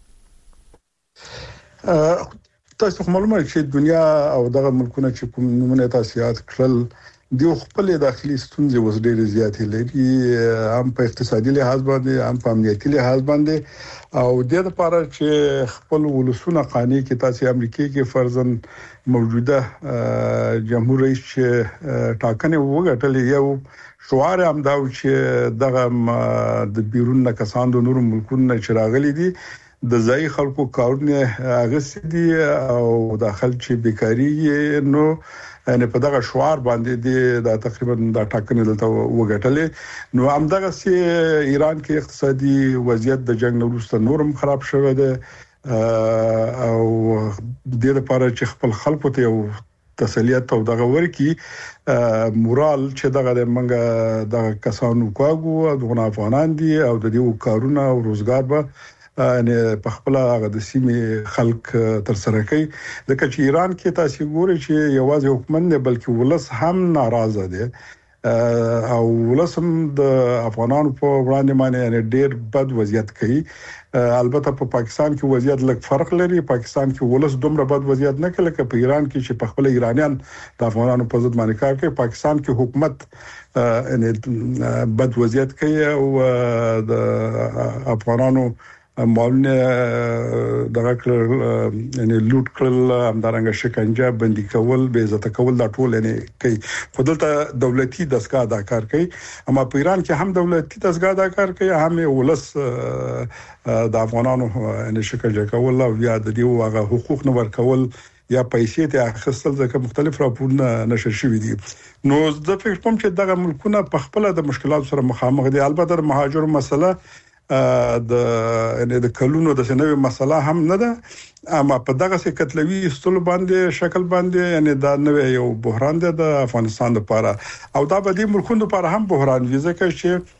تاسو معلومه چې دنیا او دغه ملکونه چې کوم نمونه تاسیات کړل د خپل داخلي ستونزې وز ډېر زیاتې لري هم په اقتصادي لحاظ باندې هم په امنیتي لحاظ باندې او د دې لپاره چې خپل ولسونه قانوني کې تاسو امریکای کې فرضاً موجوده جمهور رئیس ټاکنې وګټلې یو شعار هم دا چې دغه د بیرون کسان د نورو ملکونو چې راغلي دي د ځای خلکو کارونه اغستې دي او داخل چې بیکاری نو ان په دغه شعار باندې د تقریبا د ټاکنې دلته وګټلې نو هم دغه سي ایران کې اقتصادي وضعیت د جنگ وروسته نورم خراب شوه ده او د دې لپاره چې خپل خلکو ته یو تسلیت او دغه ورکی مورال چې دغه د منګه د کسانو کوغو د افغانان دي او د دې کارونه او روزګار به ان په خپل هغه د سیمې خلک تر سره کوي لکه چې ایران کې تاسو ګورئ چې یوازې حکومت نه بلکې ولس هم ناراضه دي او ولسم د افغانانو په وړاندې باندې ډېر بد وضعیت کوي البته په پاکستان کې وضعیت لږ فرق لري پاکستان کې ولس دومره بد وضعیت نه کوي لکه په ایران کې چې په خپل ایرانیان د افغانانو په ضد باندې کار کوي پاکستان کې حکومت ان بد وضعیت کوي او د افغانانو مالونه دغه یعنی لوټ کړل همدارنګه شکنجه بندي کول به عزت کول دا ټول یعنی کوي خودلته دولتي دستگاه دا کار کوي اما په ایران کې هم دولتي دستگاه دا کار کوي هم ولس د افغانانو یعنی شکنجه کول او یا د دیو هغه حقوق نه ورکول یا پیسې ته اخیستل ځکه مختلف راپورونه نشر شوي دي نو د فکر کوم چې دغه ملکونه په خپل د مشکلات سره مخامخ دي البته د مهاجر مسله د ان د کلونو د سنوي مسله هم نه ده اما په دغه څه کتلوي استول باندې شکل باندې یعنی دا نوې یو بحران دی د افغانستان لپاره او دا به د ملکونو لپاره هم بحران وي ځکه چې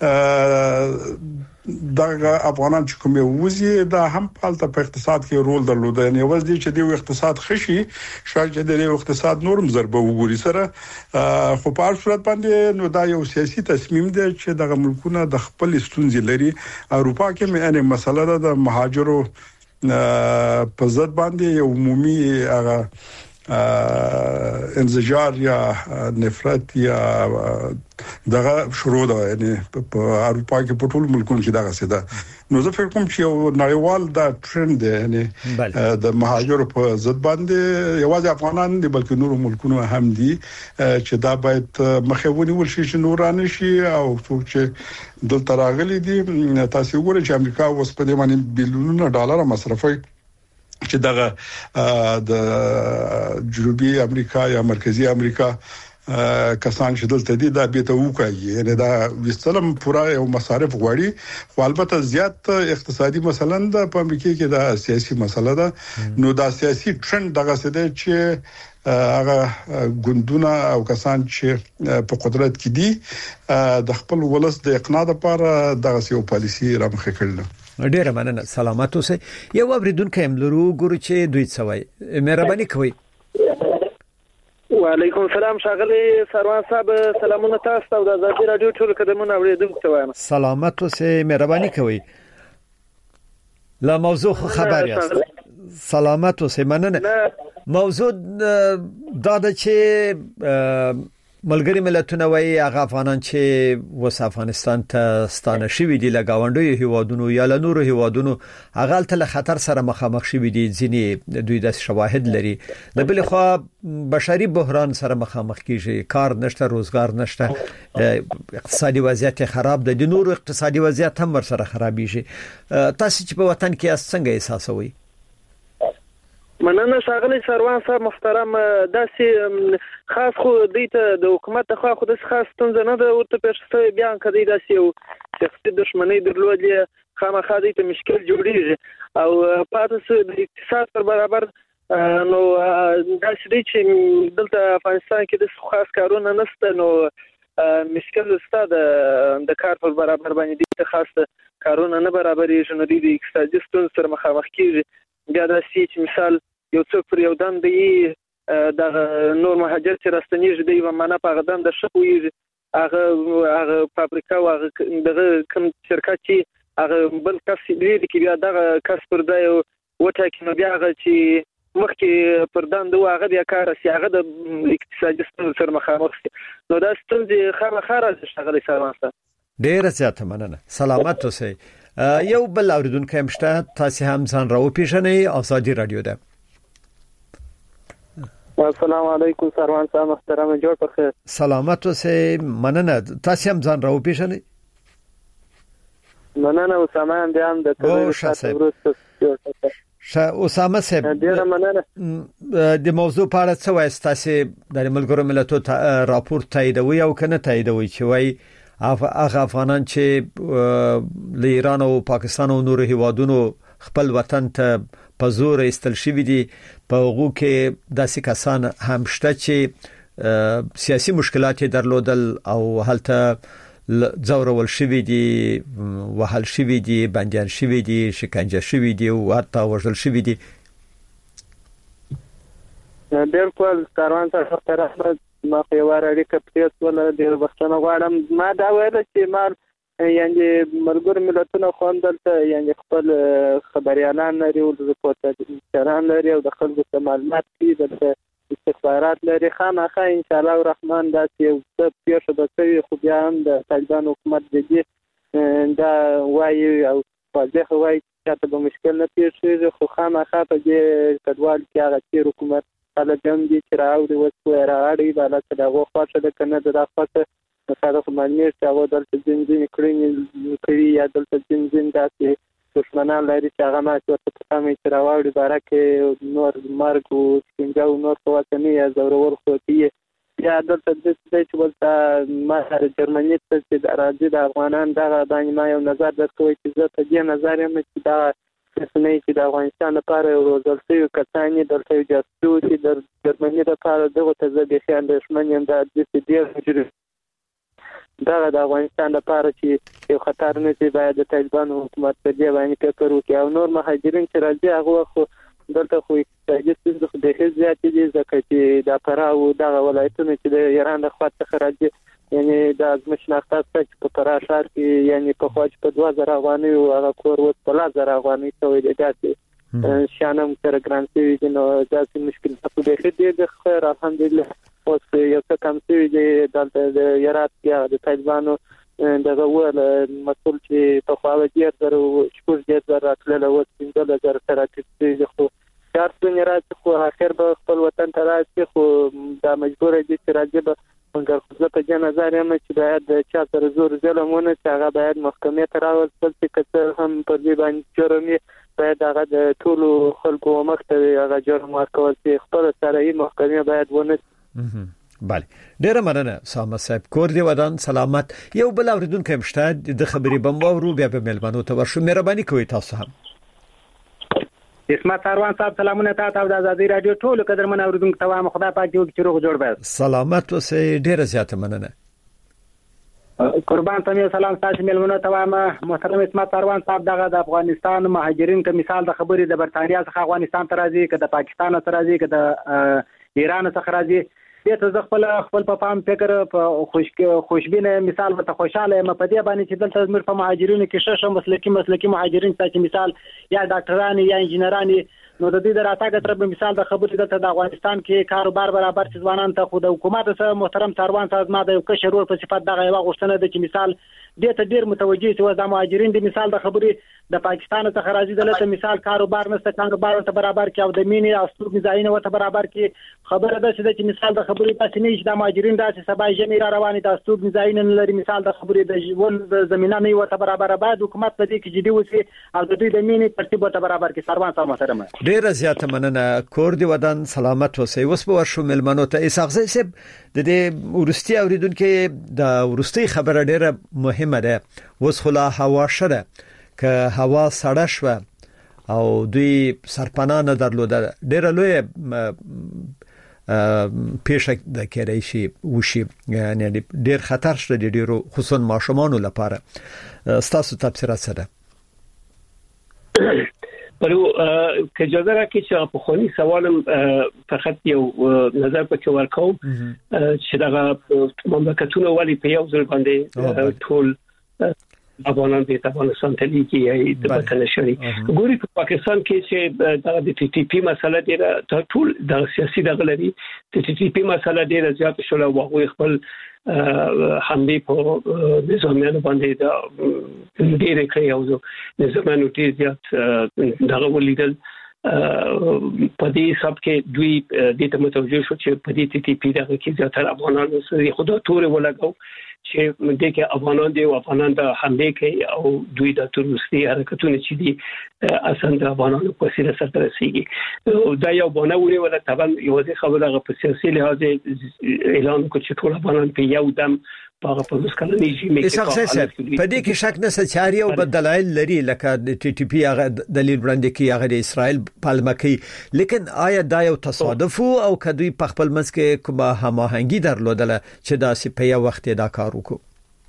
دغه افغانان چې کومه وزي دا هم په اقتصاد کې رول درلود یعنی وځ دي چې د اقتصاد خشي شاید چې د اقتصاد نورم ضربه وګوري سره خو په هر صورت باندې نو دا یو سیاسي تصمیم دی چې دغه ملکونه د خپل ستونزې لري اروپا کې مې یعنی مسله ده د مهاجرو په ضد باندې یو عمومي هغه انزجار یا نفرت یا دغه شروع ده یعنی په اروپا کې په ټول ملکونو کې دغه څه ده نو زه فکر کوم چې یو نړیوال دا ټرند دی یعنی د مهاجرو په ضد باندې یوازې افغانان دي بلکې نور ملکونو هم دي چې دا باید مخاوني ورشي چې نورانه شي او څوک چې دلته راغلي دي تاسو وګورئ چې امریکا اوس په دې باندې بلیونونه ډالر مصرفوي چې دغه د جنوبي امریکا یا مرکزی امریکا کسان چې دلته دي دا به ته وکړي یعنی دا وستلم پورا یو مصارف غواړي خو البته زیات اقتصادي مثلا د امریکا کې دا سیاسي مسله ده نو دا سیاسي ټرند دغه څه دی چې هغه ګوندونه او کسان چې په قدرت کې دي د خپل ولس د اقناع لپاره دغه یو پالیسی رامخه کړل ډیره مننه سلامات اوسئ یو اوریدونکو املرو ګورو چې دوی څوي مهرباني کوئ وعلیکم السلام شاغلی سروان صاحب سلامونه تاسو ته د ازادي رادیو ټول قدمونه اوریدونکو ته وایم سلامات اوسئ مهرباني کوئ لا موضوع خبر یاست سلامات اوسئ مننه موضوع دا د چې ملګری ملتونه وايي هغه افغانان چې وس افغانستان ته ستانه شوي دي لګاونډي هیوادونو یا له نورو هیوادونو هغه تل خطر سره مخامخ شوي دي ځینې دوی د شواهد لري د بل خو بشري بحران سره مخامخ کیږي کار نشته روزګار نشته اقتصادي وضعیت خراب ده د نورو اقتصادي وضعیت هم ور سره خرابېږي تاسو چې په وطن کې څنګه احساسوي مننه شاغلی سروان صاحب محترم داسې خاص خو دیته د حکومت خو خو د خاص ستونزه نه ده ورته پېښه بیان کړي داسې یو شخصي دښمنۍ درلودې خامخا دیته مشکل جوړیږي او پاتې د اقتصاد پر برابر نو داسې دی چې دلته افغانستان کې د خاص کارونه نشته نو مشکل ستاده د کار پر برابر باندې دیته خاص کارونه نه برابرېږي نو د اقتصادي ستونزو سره مخامخ کیږي بیا د سې مثال یو څوک پر یو دند دی د نور مهاجر چې راستنیږي دی و معنا په غدان د شپوي هغه هغه فابریکا او هغه دغه کوم شرکت چې هغه بل کس دی چې بیا دغه کس پر دی وټه کې نو بیا هغه چې مخکې پر دند هغه بیا کار سي هغه د اقتصادي ستونزو سره مخامخ شي نو دا ستونزې خامخا راځي شغلې سره ډېر زیات مننه سلامت اوسئ یو بل اوریدونکو هم شته تاسو هم ځان راو پیژنئ ازادي رادیو ده السلام علیکم سروان صاحب محترم جوړ په خیر سلامت اوسئ مننه تاسو هم ځان راو پیژنئ مننه اسامه هم دیم د تلویزیون ورسته ش اسامه صاحب ډیره مننه د موضوع په اړه څه وایي تاسو د ملګرو ملتونو راپور تاییدوي او کنه تاییدوي چې وایي هغه افغانان چې له ایران او پاکستان او نورو هیوادونو خپل وطن ته په زور ایستل شوی دي په هغه کې داسې کسان هم شته چې سیاسي مشکلات درلودل او هلته ځورول شوی دي وهل شوی دي بنديان شوی دي شکنجه شوی دي او حتی وژل شوی دي بالکل کاروان ته طرف ما په واره اړیکه پریس ولا د وختونو غواړم ما دا ویل چې ما یعنی ملګر ملتونو خوندلته یعنی خپل خبريالان لري او د رپورټران لري او د خلکو ته معلومات کړي د استخبارات لري خامخا ان شاء الله الرحمن دا یو څه پیښه به کوي خو بیا هم د طالبان حکومت دې دا وایي او واضح وایي چې ته به مشکل نه پیښیږي، خو خامخا په دې کډوال کې هغه تیر حکومت خلک هم دي چې راوړي اوس په راغړي بالا چې دغه خوښه ده که نه د دا خوښه مثلا خو معلومېږي چې هغه دلته ځین ځینې کړنې کوي یا دلته ځین ځین داسې دښمنان لري چې هغه ماتې ورته په کمې چې راواړي باره کې نور مرګ او شکنجه او نور په وطني یا ځورول خو کوي. یا دلته داسې دی چې ولته ما سره جرمني ته چې راځي د افغانان دغه باندې ما یو نظر درکوی چې زه په دې نظر یم چې دغه رسنۍ چې د افغانستان لپاره یو روزل شوي کسان یې دلته یو جاسوس چې د جرمني لپاره دغو ته زه بیخي اندېښمن یم دا داسې ډېر مجرم دغه د افغانستان لپاره چې یو خطر نه شي باید د طالبانو حکومت په دې باندې فکر وکړي او نور مهاجرین چې راځي هغه خو دلته خو اقتصادي ستونزې خو ډېرې زیاتې دي ځکه چې د فراه او دغه ولایتونو چې د ایران د خوا څخه راځي یعنی د ازمش نقطه چې په فراه ښار کې یعنی په خوا چې په دوه زره افغانۍ او هغه کور اوس په لس زره افغانۍ شوی دی داسې شیان هم سره ګران شوي دي نو داسې مشکلات خو ډېرې دي د خیر الحمدلله اوس یو څه کم شوي دي دلته د هرات کې د طالبانو دغه وویل مسؤل چې په خوا ډېر زره شپږ ډېر زره راتللی اوس پنځلس زره ته راټیټ شوي دي خو چار ستونې راشي خو اخر به خپل وطن ته راشي خو دا مجبوره دي چې راځي به مګر خو زه په دې نظر یم چې باید د چا سره زور ظلم ونه چې هغه باید محکمې ته راوستل شي که څه هم پر دې باندې جرم وي باید هغه د ټولو خلکو مخ ته هغه جرم ورکول شي خپله سرایي محکمې باید ونه بله ډیره مننه ساما صاحب کور دی ودان سلامت. یو بل اوریدونکو هم شته د خبرې بم واورو بیا به ملمنو ته ورشو. مهرباني کوئ تاسو هم. اسمت اروان صاحب سلامونه تاسو د آزادۍ رادیو ټول قدرمن اوریدونکو ته وایم خدای پاک دې چې روغ جوړ بس سلامت اوسئ. ډیره زیاته مننه. قربان ته سلام تاسو ملمنو ته وایم محترم اسمت اروان صاحب دغه د افغانستان مهاجرین که مثال د خبرې د برتانیا څخه افغانستان ته راځي که د پاکستان څخه راځي که د ایران څخه راځي دې ته خپل خپل په پام فکر په خوش خوشبینه مثال ورته خوشاله یم په دې باندې چې دلته زموږ په مهاجرینو کې شش مسلکي مسلکي مهاجرین چې مثال یا ډاکټران یا انجینران نو د دې د راتګ تر مثال د خبرې دلته د افغانستان کې کاروبار برابر چې ځوانان ته خو د حکومت سره محترم سروان صاحب ما د کشر ور په صفت دغه یو غوښتنه ده چې مثال دې ته ډیر متوجي چې د مهاجرین د مثال د خبرې د پاکستان څخه راځي دلته مثال کاروبار نشته کاروبار ته برابر کې او د مینې او ستوګ ځایونه ته برابر کې خبره ده چې مثال د خبرې تاسو نه چې د مهاجرین داسې سبا جمع را روانې د ستوګ ځایونه لري مثال د خبرې د ژوند د زمينه نه وته برابر باید حکومت په دې کې جدي وسی او د دوی د مینې ترتیب ته برابر کې سروان صاحب محترم ډیر زیاته مننه. کور دی ودان سلامت اوسئ. اوس به ورشو ملمنو ته اسحاق صاحب د دې ورستي اوریدونکو د ورستي خبره ډیره مهمه ده. اوس خلا هوا شره که هوا سړه شوه او دوی سرپناه نه درلوده ډیره لوی پیښه د کېدای شي وشي یعنی ډیر خطر شته د ډیرو خصوصا ماشومانو لپاره. ستاسو تفسیرات څه ده؟ پرو که اجازه راکړئ چې په خونی سوالم فقط یو نظر پکې ورکوم چې دغه مملکتونه ولی په یو ځل باندې ټول افغانان د افغانستان ته لیکي د وطن شری ګوري په پاکستان کې چې د ټي ټي پی مسله ډیره ټول د سیاسي دغلري د ټي ټي پی مسله ډیره زیات شول او هغه خپل حمله په نظامیانو باندې د ډیره کوي او نظامیانو ډیر زیات دغه ولیدل په دې سب کې دوی د ته متوجه شو چې په دې ټي ټي پی دغه کې زیاتره افغانانو سره خدا تور ولګاو چې دغه افغانان دی او افغانان د حمله کوي او دوی د تروریستي حرکتونه چې دي اصلا د افغانانو په سیده سره رسیږي دا یو بونه وړي ولا طبعا یو ځای خبره غو په سیاسي لحاظ اعلان کو چې ټول افغانان په یو دم په پولیس کلنی جی می کې په دې کې شک نه سچاري او بدلایل لري لکه د ټي ټي پی هغه دلیل وړاندې کوي هغه د اسرائیل پالمه کوي لیکن آیا دا یو تصادف او کدوې په خپل منځ کې کومه هماهنګي درلودله چې دا سي په یو وخت دا کار وکړو؟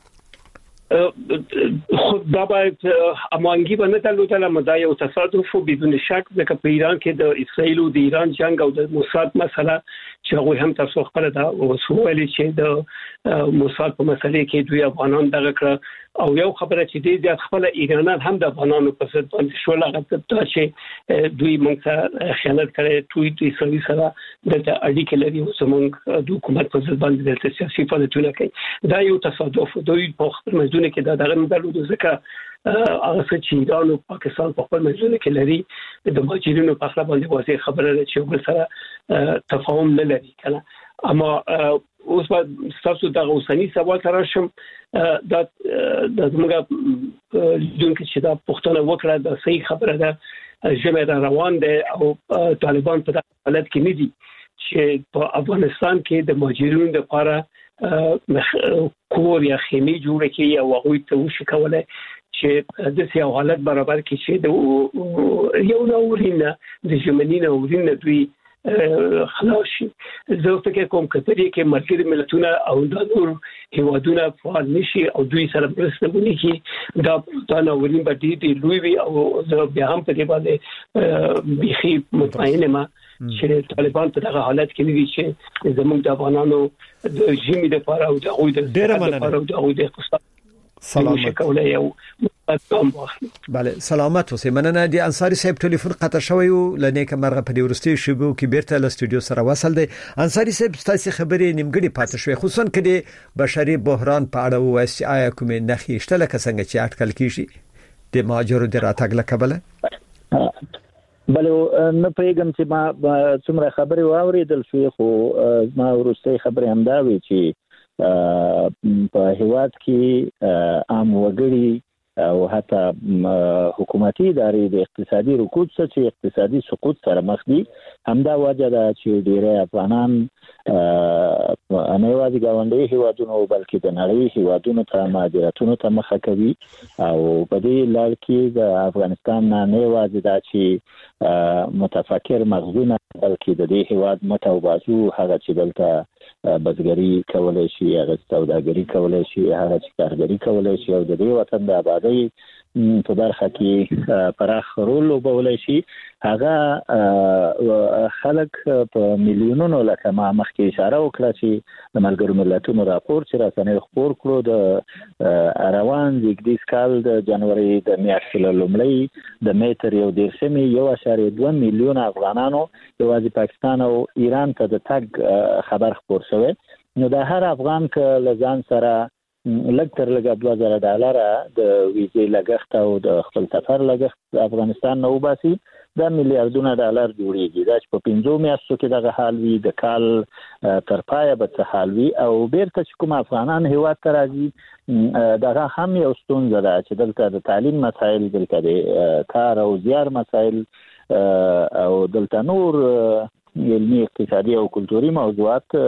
خود دا باید امانگی و نه دلوتل اما دا یو تصادف و بدون شک که په ایران کې د اسرائیل او د ایران جنگ او د موساد مسله چې هغه هم تاسو خپل دا او سوالي چې د موساد په مسله کې دوی افغانان دغه کړ او یو خبره چې دې د خپل ایرانان هم د افغانانو په ضد باندې شو لغت ته چې دوی موږ ته خیانت کړي دوی د اسرائیل سره د اړیکې لري او زموږ د حکومت په ضد باندې د سیاسي فعالیتونه کوي دا یو تصادف دوی په خپل مزونه کې دا دغه درلود ځکه هغه چې ایران او پاکستان په خپل مزونه کې لري د مهاجرینو په خپل باندې واضح خبره ده چې وګړي سره تفاهم نه لري کنه اما اوس په تاسو د اوسنی سوال سره شم دا د موږ دونکو چې دا پښتنه وکړه دا صحیح خبره ده جمع روان ده او طالبان په حالت کې نه دي چې په افغانستان کې د مهاجرینو لپاره کور یا خیمه جوړه کړي او هغه ته وشي کولای چې د سیاو حالت برابر کړي چې د یو نورینه د جمعنینه ورینه دوی خلاص شي زه فکر کوم کتري کې مرکزي ملتونه او د نور هیوادونه فعال نشي او دوی سره مرسته ونکړي دا د نورین باندې دی لوی وي او زه بیا هم په دې باندې بيخي مطمئنه ما چې طالبان په دغه حالت کې دي چې زموږ د افغانانو د جیمي د لپاره او د غوي د لپاره او د غوي د اقتصاد سلامت بله سلامت اوسې مننه دي انصاری صاحب ټلیفون قطع شوی او لنیک مرغه په ورستي شبو کې بیرته ل استودیو سره وصل دی انصاری صاحب تاسو خبرې نیمګړي پاتې شوی خصوصا کله بشري بحران په اړه وایي آیا کومه نخي شته لکه څنګه چې اټکل کیږي د ماجرو د راتګ لکبله بله نه پیغام چې ما څومره خبرې واوریدل شوې خو ما ورستي خبرې هم دا وی چې په هیواد کې عام وګړي او حتی حکومتي ادارې د اقتصادي رکود څخه چې اقتصادي سقوط سره مخ دي همدا وجه ده چې ډېر افغانان نه یوازې ګاونډي هیوادونو بلکې د نړۍ هیوادونو ته مهاجرتونو ته مخه کوي او په دې لړ کې د افغانستان نه یوازې دا چې متفکر مغزونه بلکې د دې هیواد متو بازو هغه چې دلته بزګری کولای شي هغه سوداګری کولای شي هغه چې کارګری کولای شي او د دې وطن د آبادی په برخه کې پراخ رول وبولای شي هغه خلک په میلیونونو لکه ما مخکې اشاره وکړه چې د ملګرو ملتونو راپور چې راسنۍ خبر کړو د روان زیږدیز کال د جنوري د میاشتې لومړی د میټر یو دیرشمې یو اشاریه دوه میلیون افغانانو یوازې پاکستان او ایران ته د تګ خبر خبر شوی نو د هر افغان ک لزان سره لږ تر لږه دوه زره ډالر د ویزې لګښت او د خپل سفر لګښت افغانستان نو باسي د میلیارډونو ډالر جوړیږي دا چې په پنځو میاشتو کې دغه حال وي د کال تر پایه به څه حال وي او بیرته چې کوم افغانان هیواد ته راځي دغه هم یو ستونزه ده چې دلته د تعلیم مسایل دلته د کار او زیار مسایل او دلته نور علمي اقتصادي او کلتوري موضوعات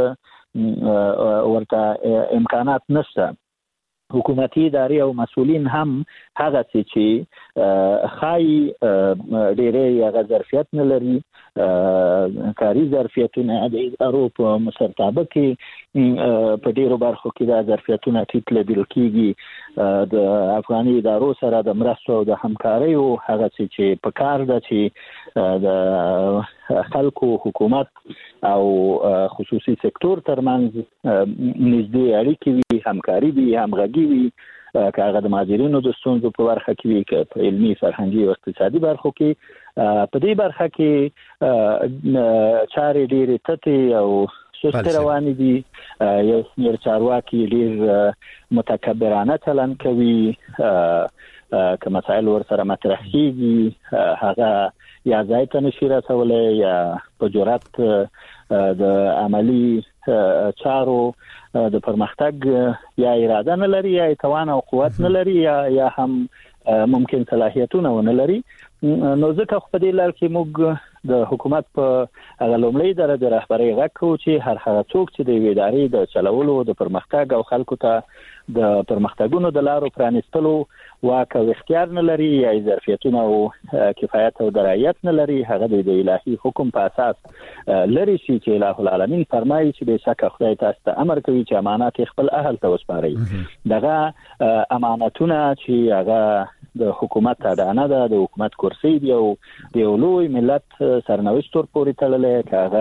ورته امکانات نشته حکومتي ادارې او مسؤلین هم هغه چې خای ډېرې هغه ظرفیت نه لري کاري ظرفیتونه د ادارو په مشرتابه کې په ډېرو برخو کې د ظرفیتونه ټیټ لیدل کېږي د افغاني ادارو سره د مرستو او د همکارۍ او هغه چې په کار ده چې د خلکو حکومت او خصوصي سکتور ترمنځ نږدې اړیکې وي همکاري وي همغږي وي که هغه د مهاجرینو د ستونزو په برخه کې وي که په علمي فرهنګي او اقتصادي برخو کې په دې برخه کې چارې ډېرې تتې او سستې روانې دي یو شمېر چارواکي ډېر متکبرانه چلند کوي که مسایل ورسره مطرح کېږي هغه یا ځای ته نشي رسولی یا په جرأت د عملي چارو د پرمختګ یا اراده نه لري یا توان او قوت نه لري یا یا هم ممکن صلاحیتونه ونه لري نو ځکه په دې لار کې موږ د حکومت په هغه لومړی درجه رهبري غوښتو چې هر هغه څوک چې د ادارې د چلولو د پرمختګ او خلکو ته د پرمختګونو د لارو پرانیستلو واک او اختیار نه لري یا ظرفیتونه او کفایت او درایت نه لري هغه د الهي حکم په اساس لري چې الٰه العالمین فرمایي چې بشک خدای تاسو ته امر کوي چې امانات خپل اهل ته وسپارئ دغه امانتونه چې هغه د حکومت اډانه ده د حکومت کرسي دی او د لوی ملت سرنوشت پورې تړلې کاغه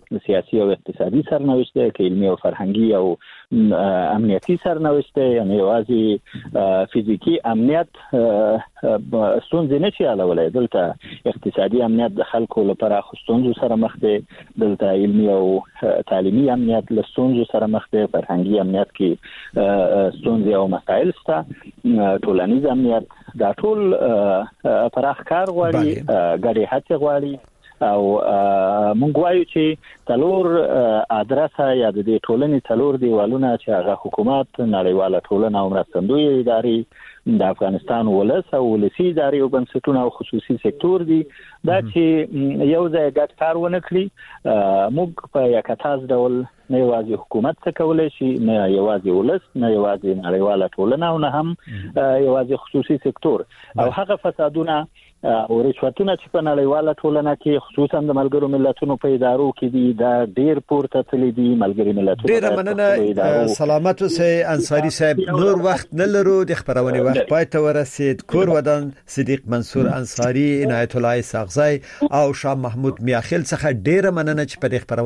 سیاسي او اقتصادي سرنوشت دی که علمي او فرهنګي او امنیتي سرنوشت دی. یعنی یوازې فزیکی امنیت ستونزې نه شي حلولی، دلته اقتصادي امنیت د خلکو لپاره ستونزو سره مخ دی، دلته علمي او تعلیمي امنیت له ستونزو سره مخ دی، فرهنګي امنیت کې ستونزې او مسایل شته، ټولنیز امنیت دا ټول پراخ کار غواړي، ګډې هڅې غواړي. او مونږ وایو چې تلور ادرسه یا د دې ټولنې تلور دیوالونه چې هغه حکومت، نړیواله ټولنه او مرستندوی ادارې، د افغانستان ولس او ولسی ادارې او بنسټونه او خصوصي سکتور دي، دا چې یو ځای ګډ کار ونه کړي، موږ په یکتاز ډول نه یوازې حکومت څه کولای شي، نه یوازې ولس، نه یوازې نړیواله ټولنه او نه هم یوازې خصوصي سکتور. او هغه فسادونه او رشوتونه چې په نړیواله ټولنه کې خصوصا د ملګرو ملتونو په ادارو کې دي دا ډیر پورته تللی دي. ملګري ملتونو ډیر مننه سلامت اوسئ انصاری صاحب. نور وخت نه لرو، د خبرونه وخت پای ته ورسید. کور ودان صدیق منصور انصاری، عنایت الله ساغزی او شاه محمود میاخیل څخه ډیر مننه چې په دې خبرونه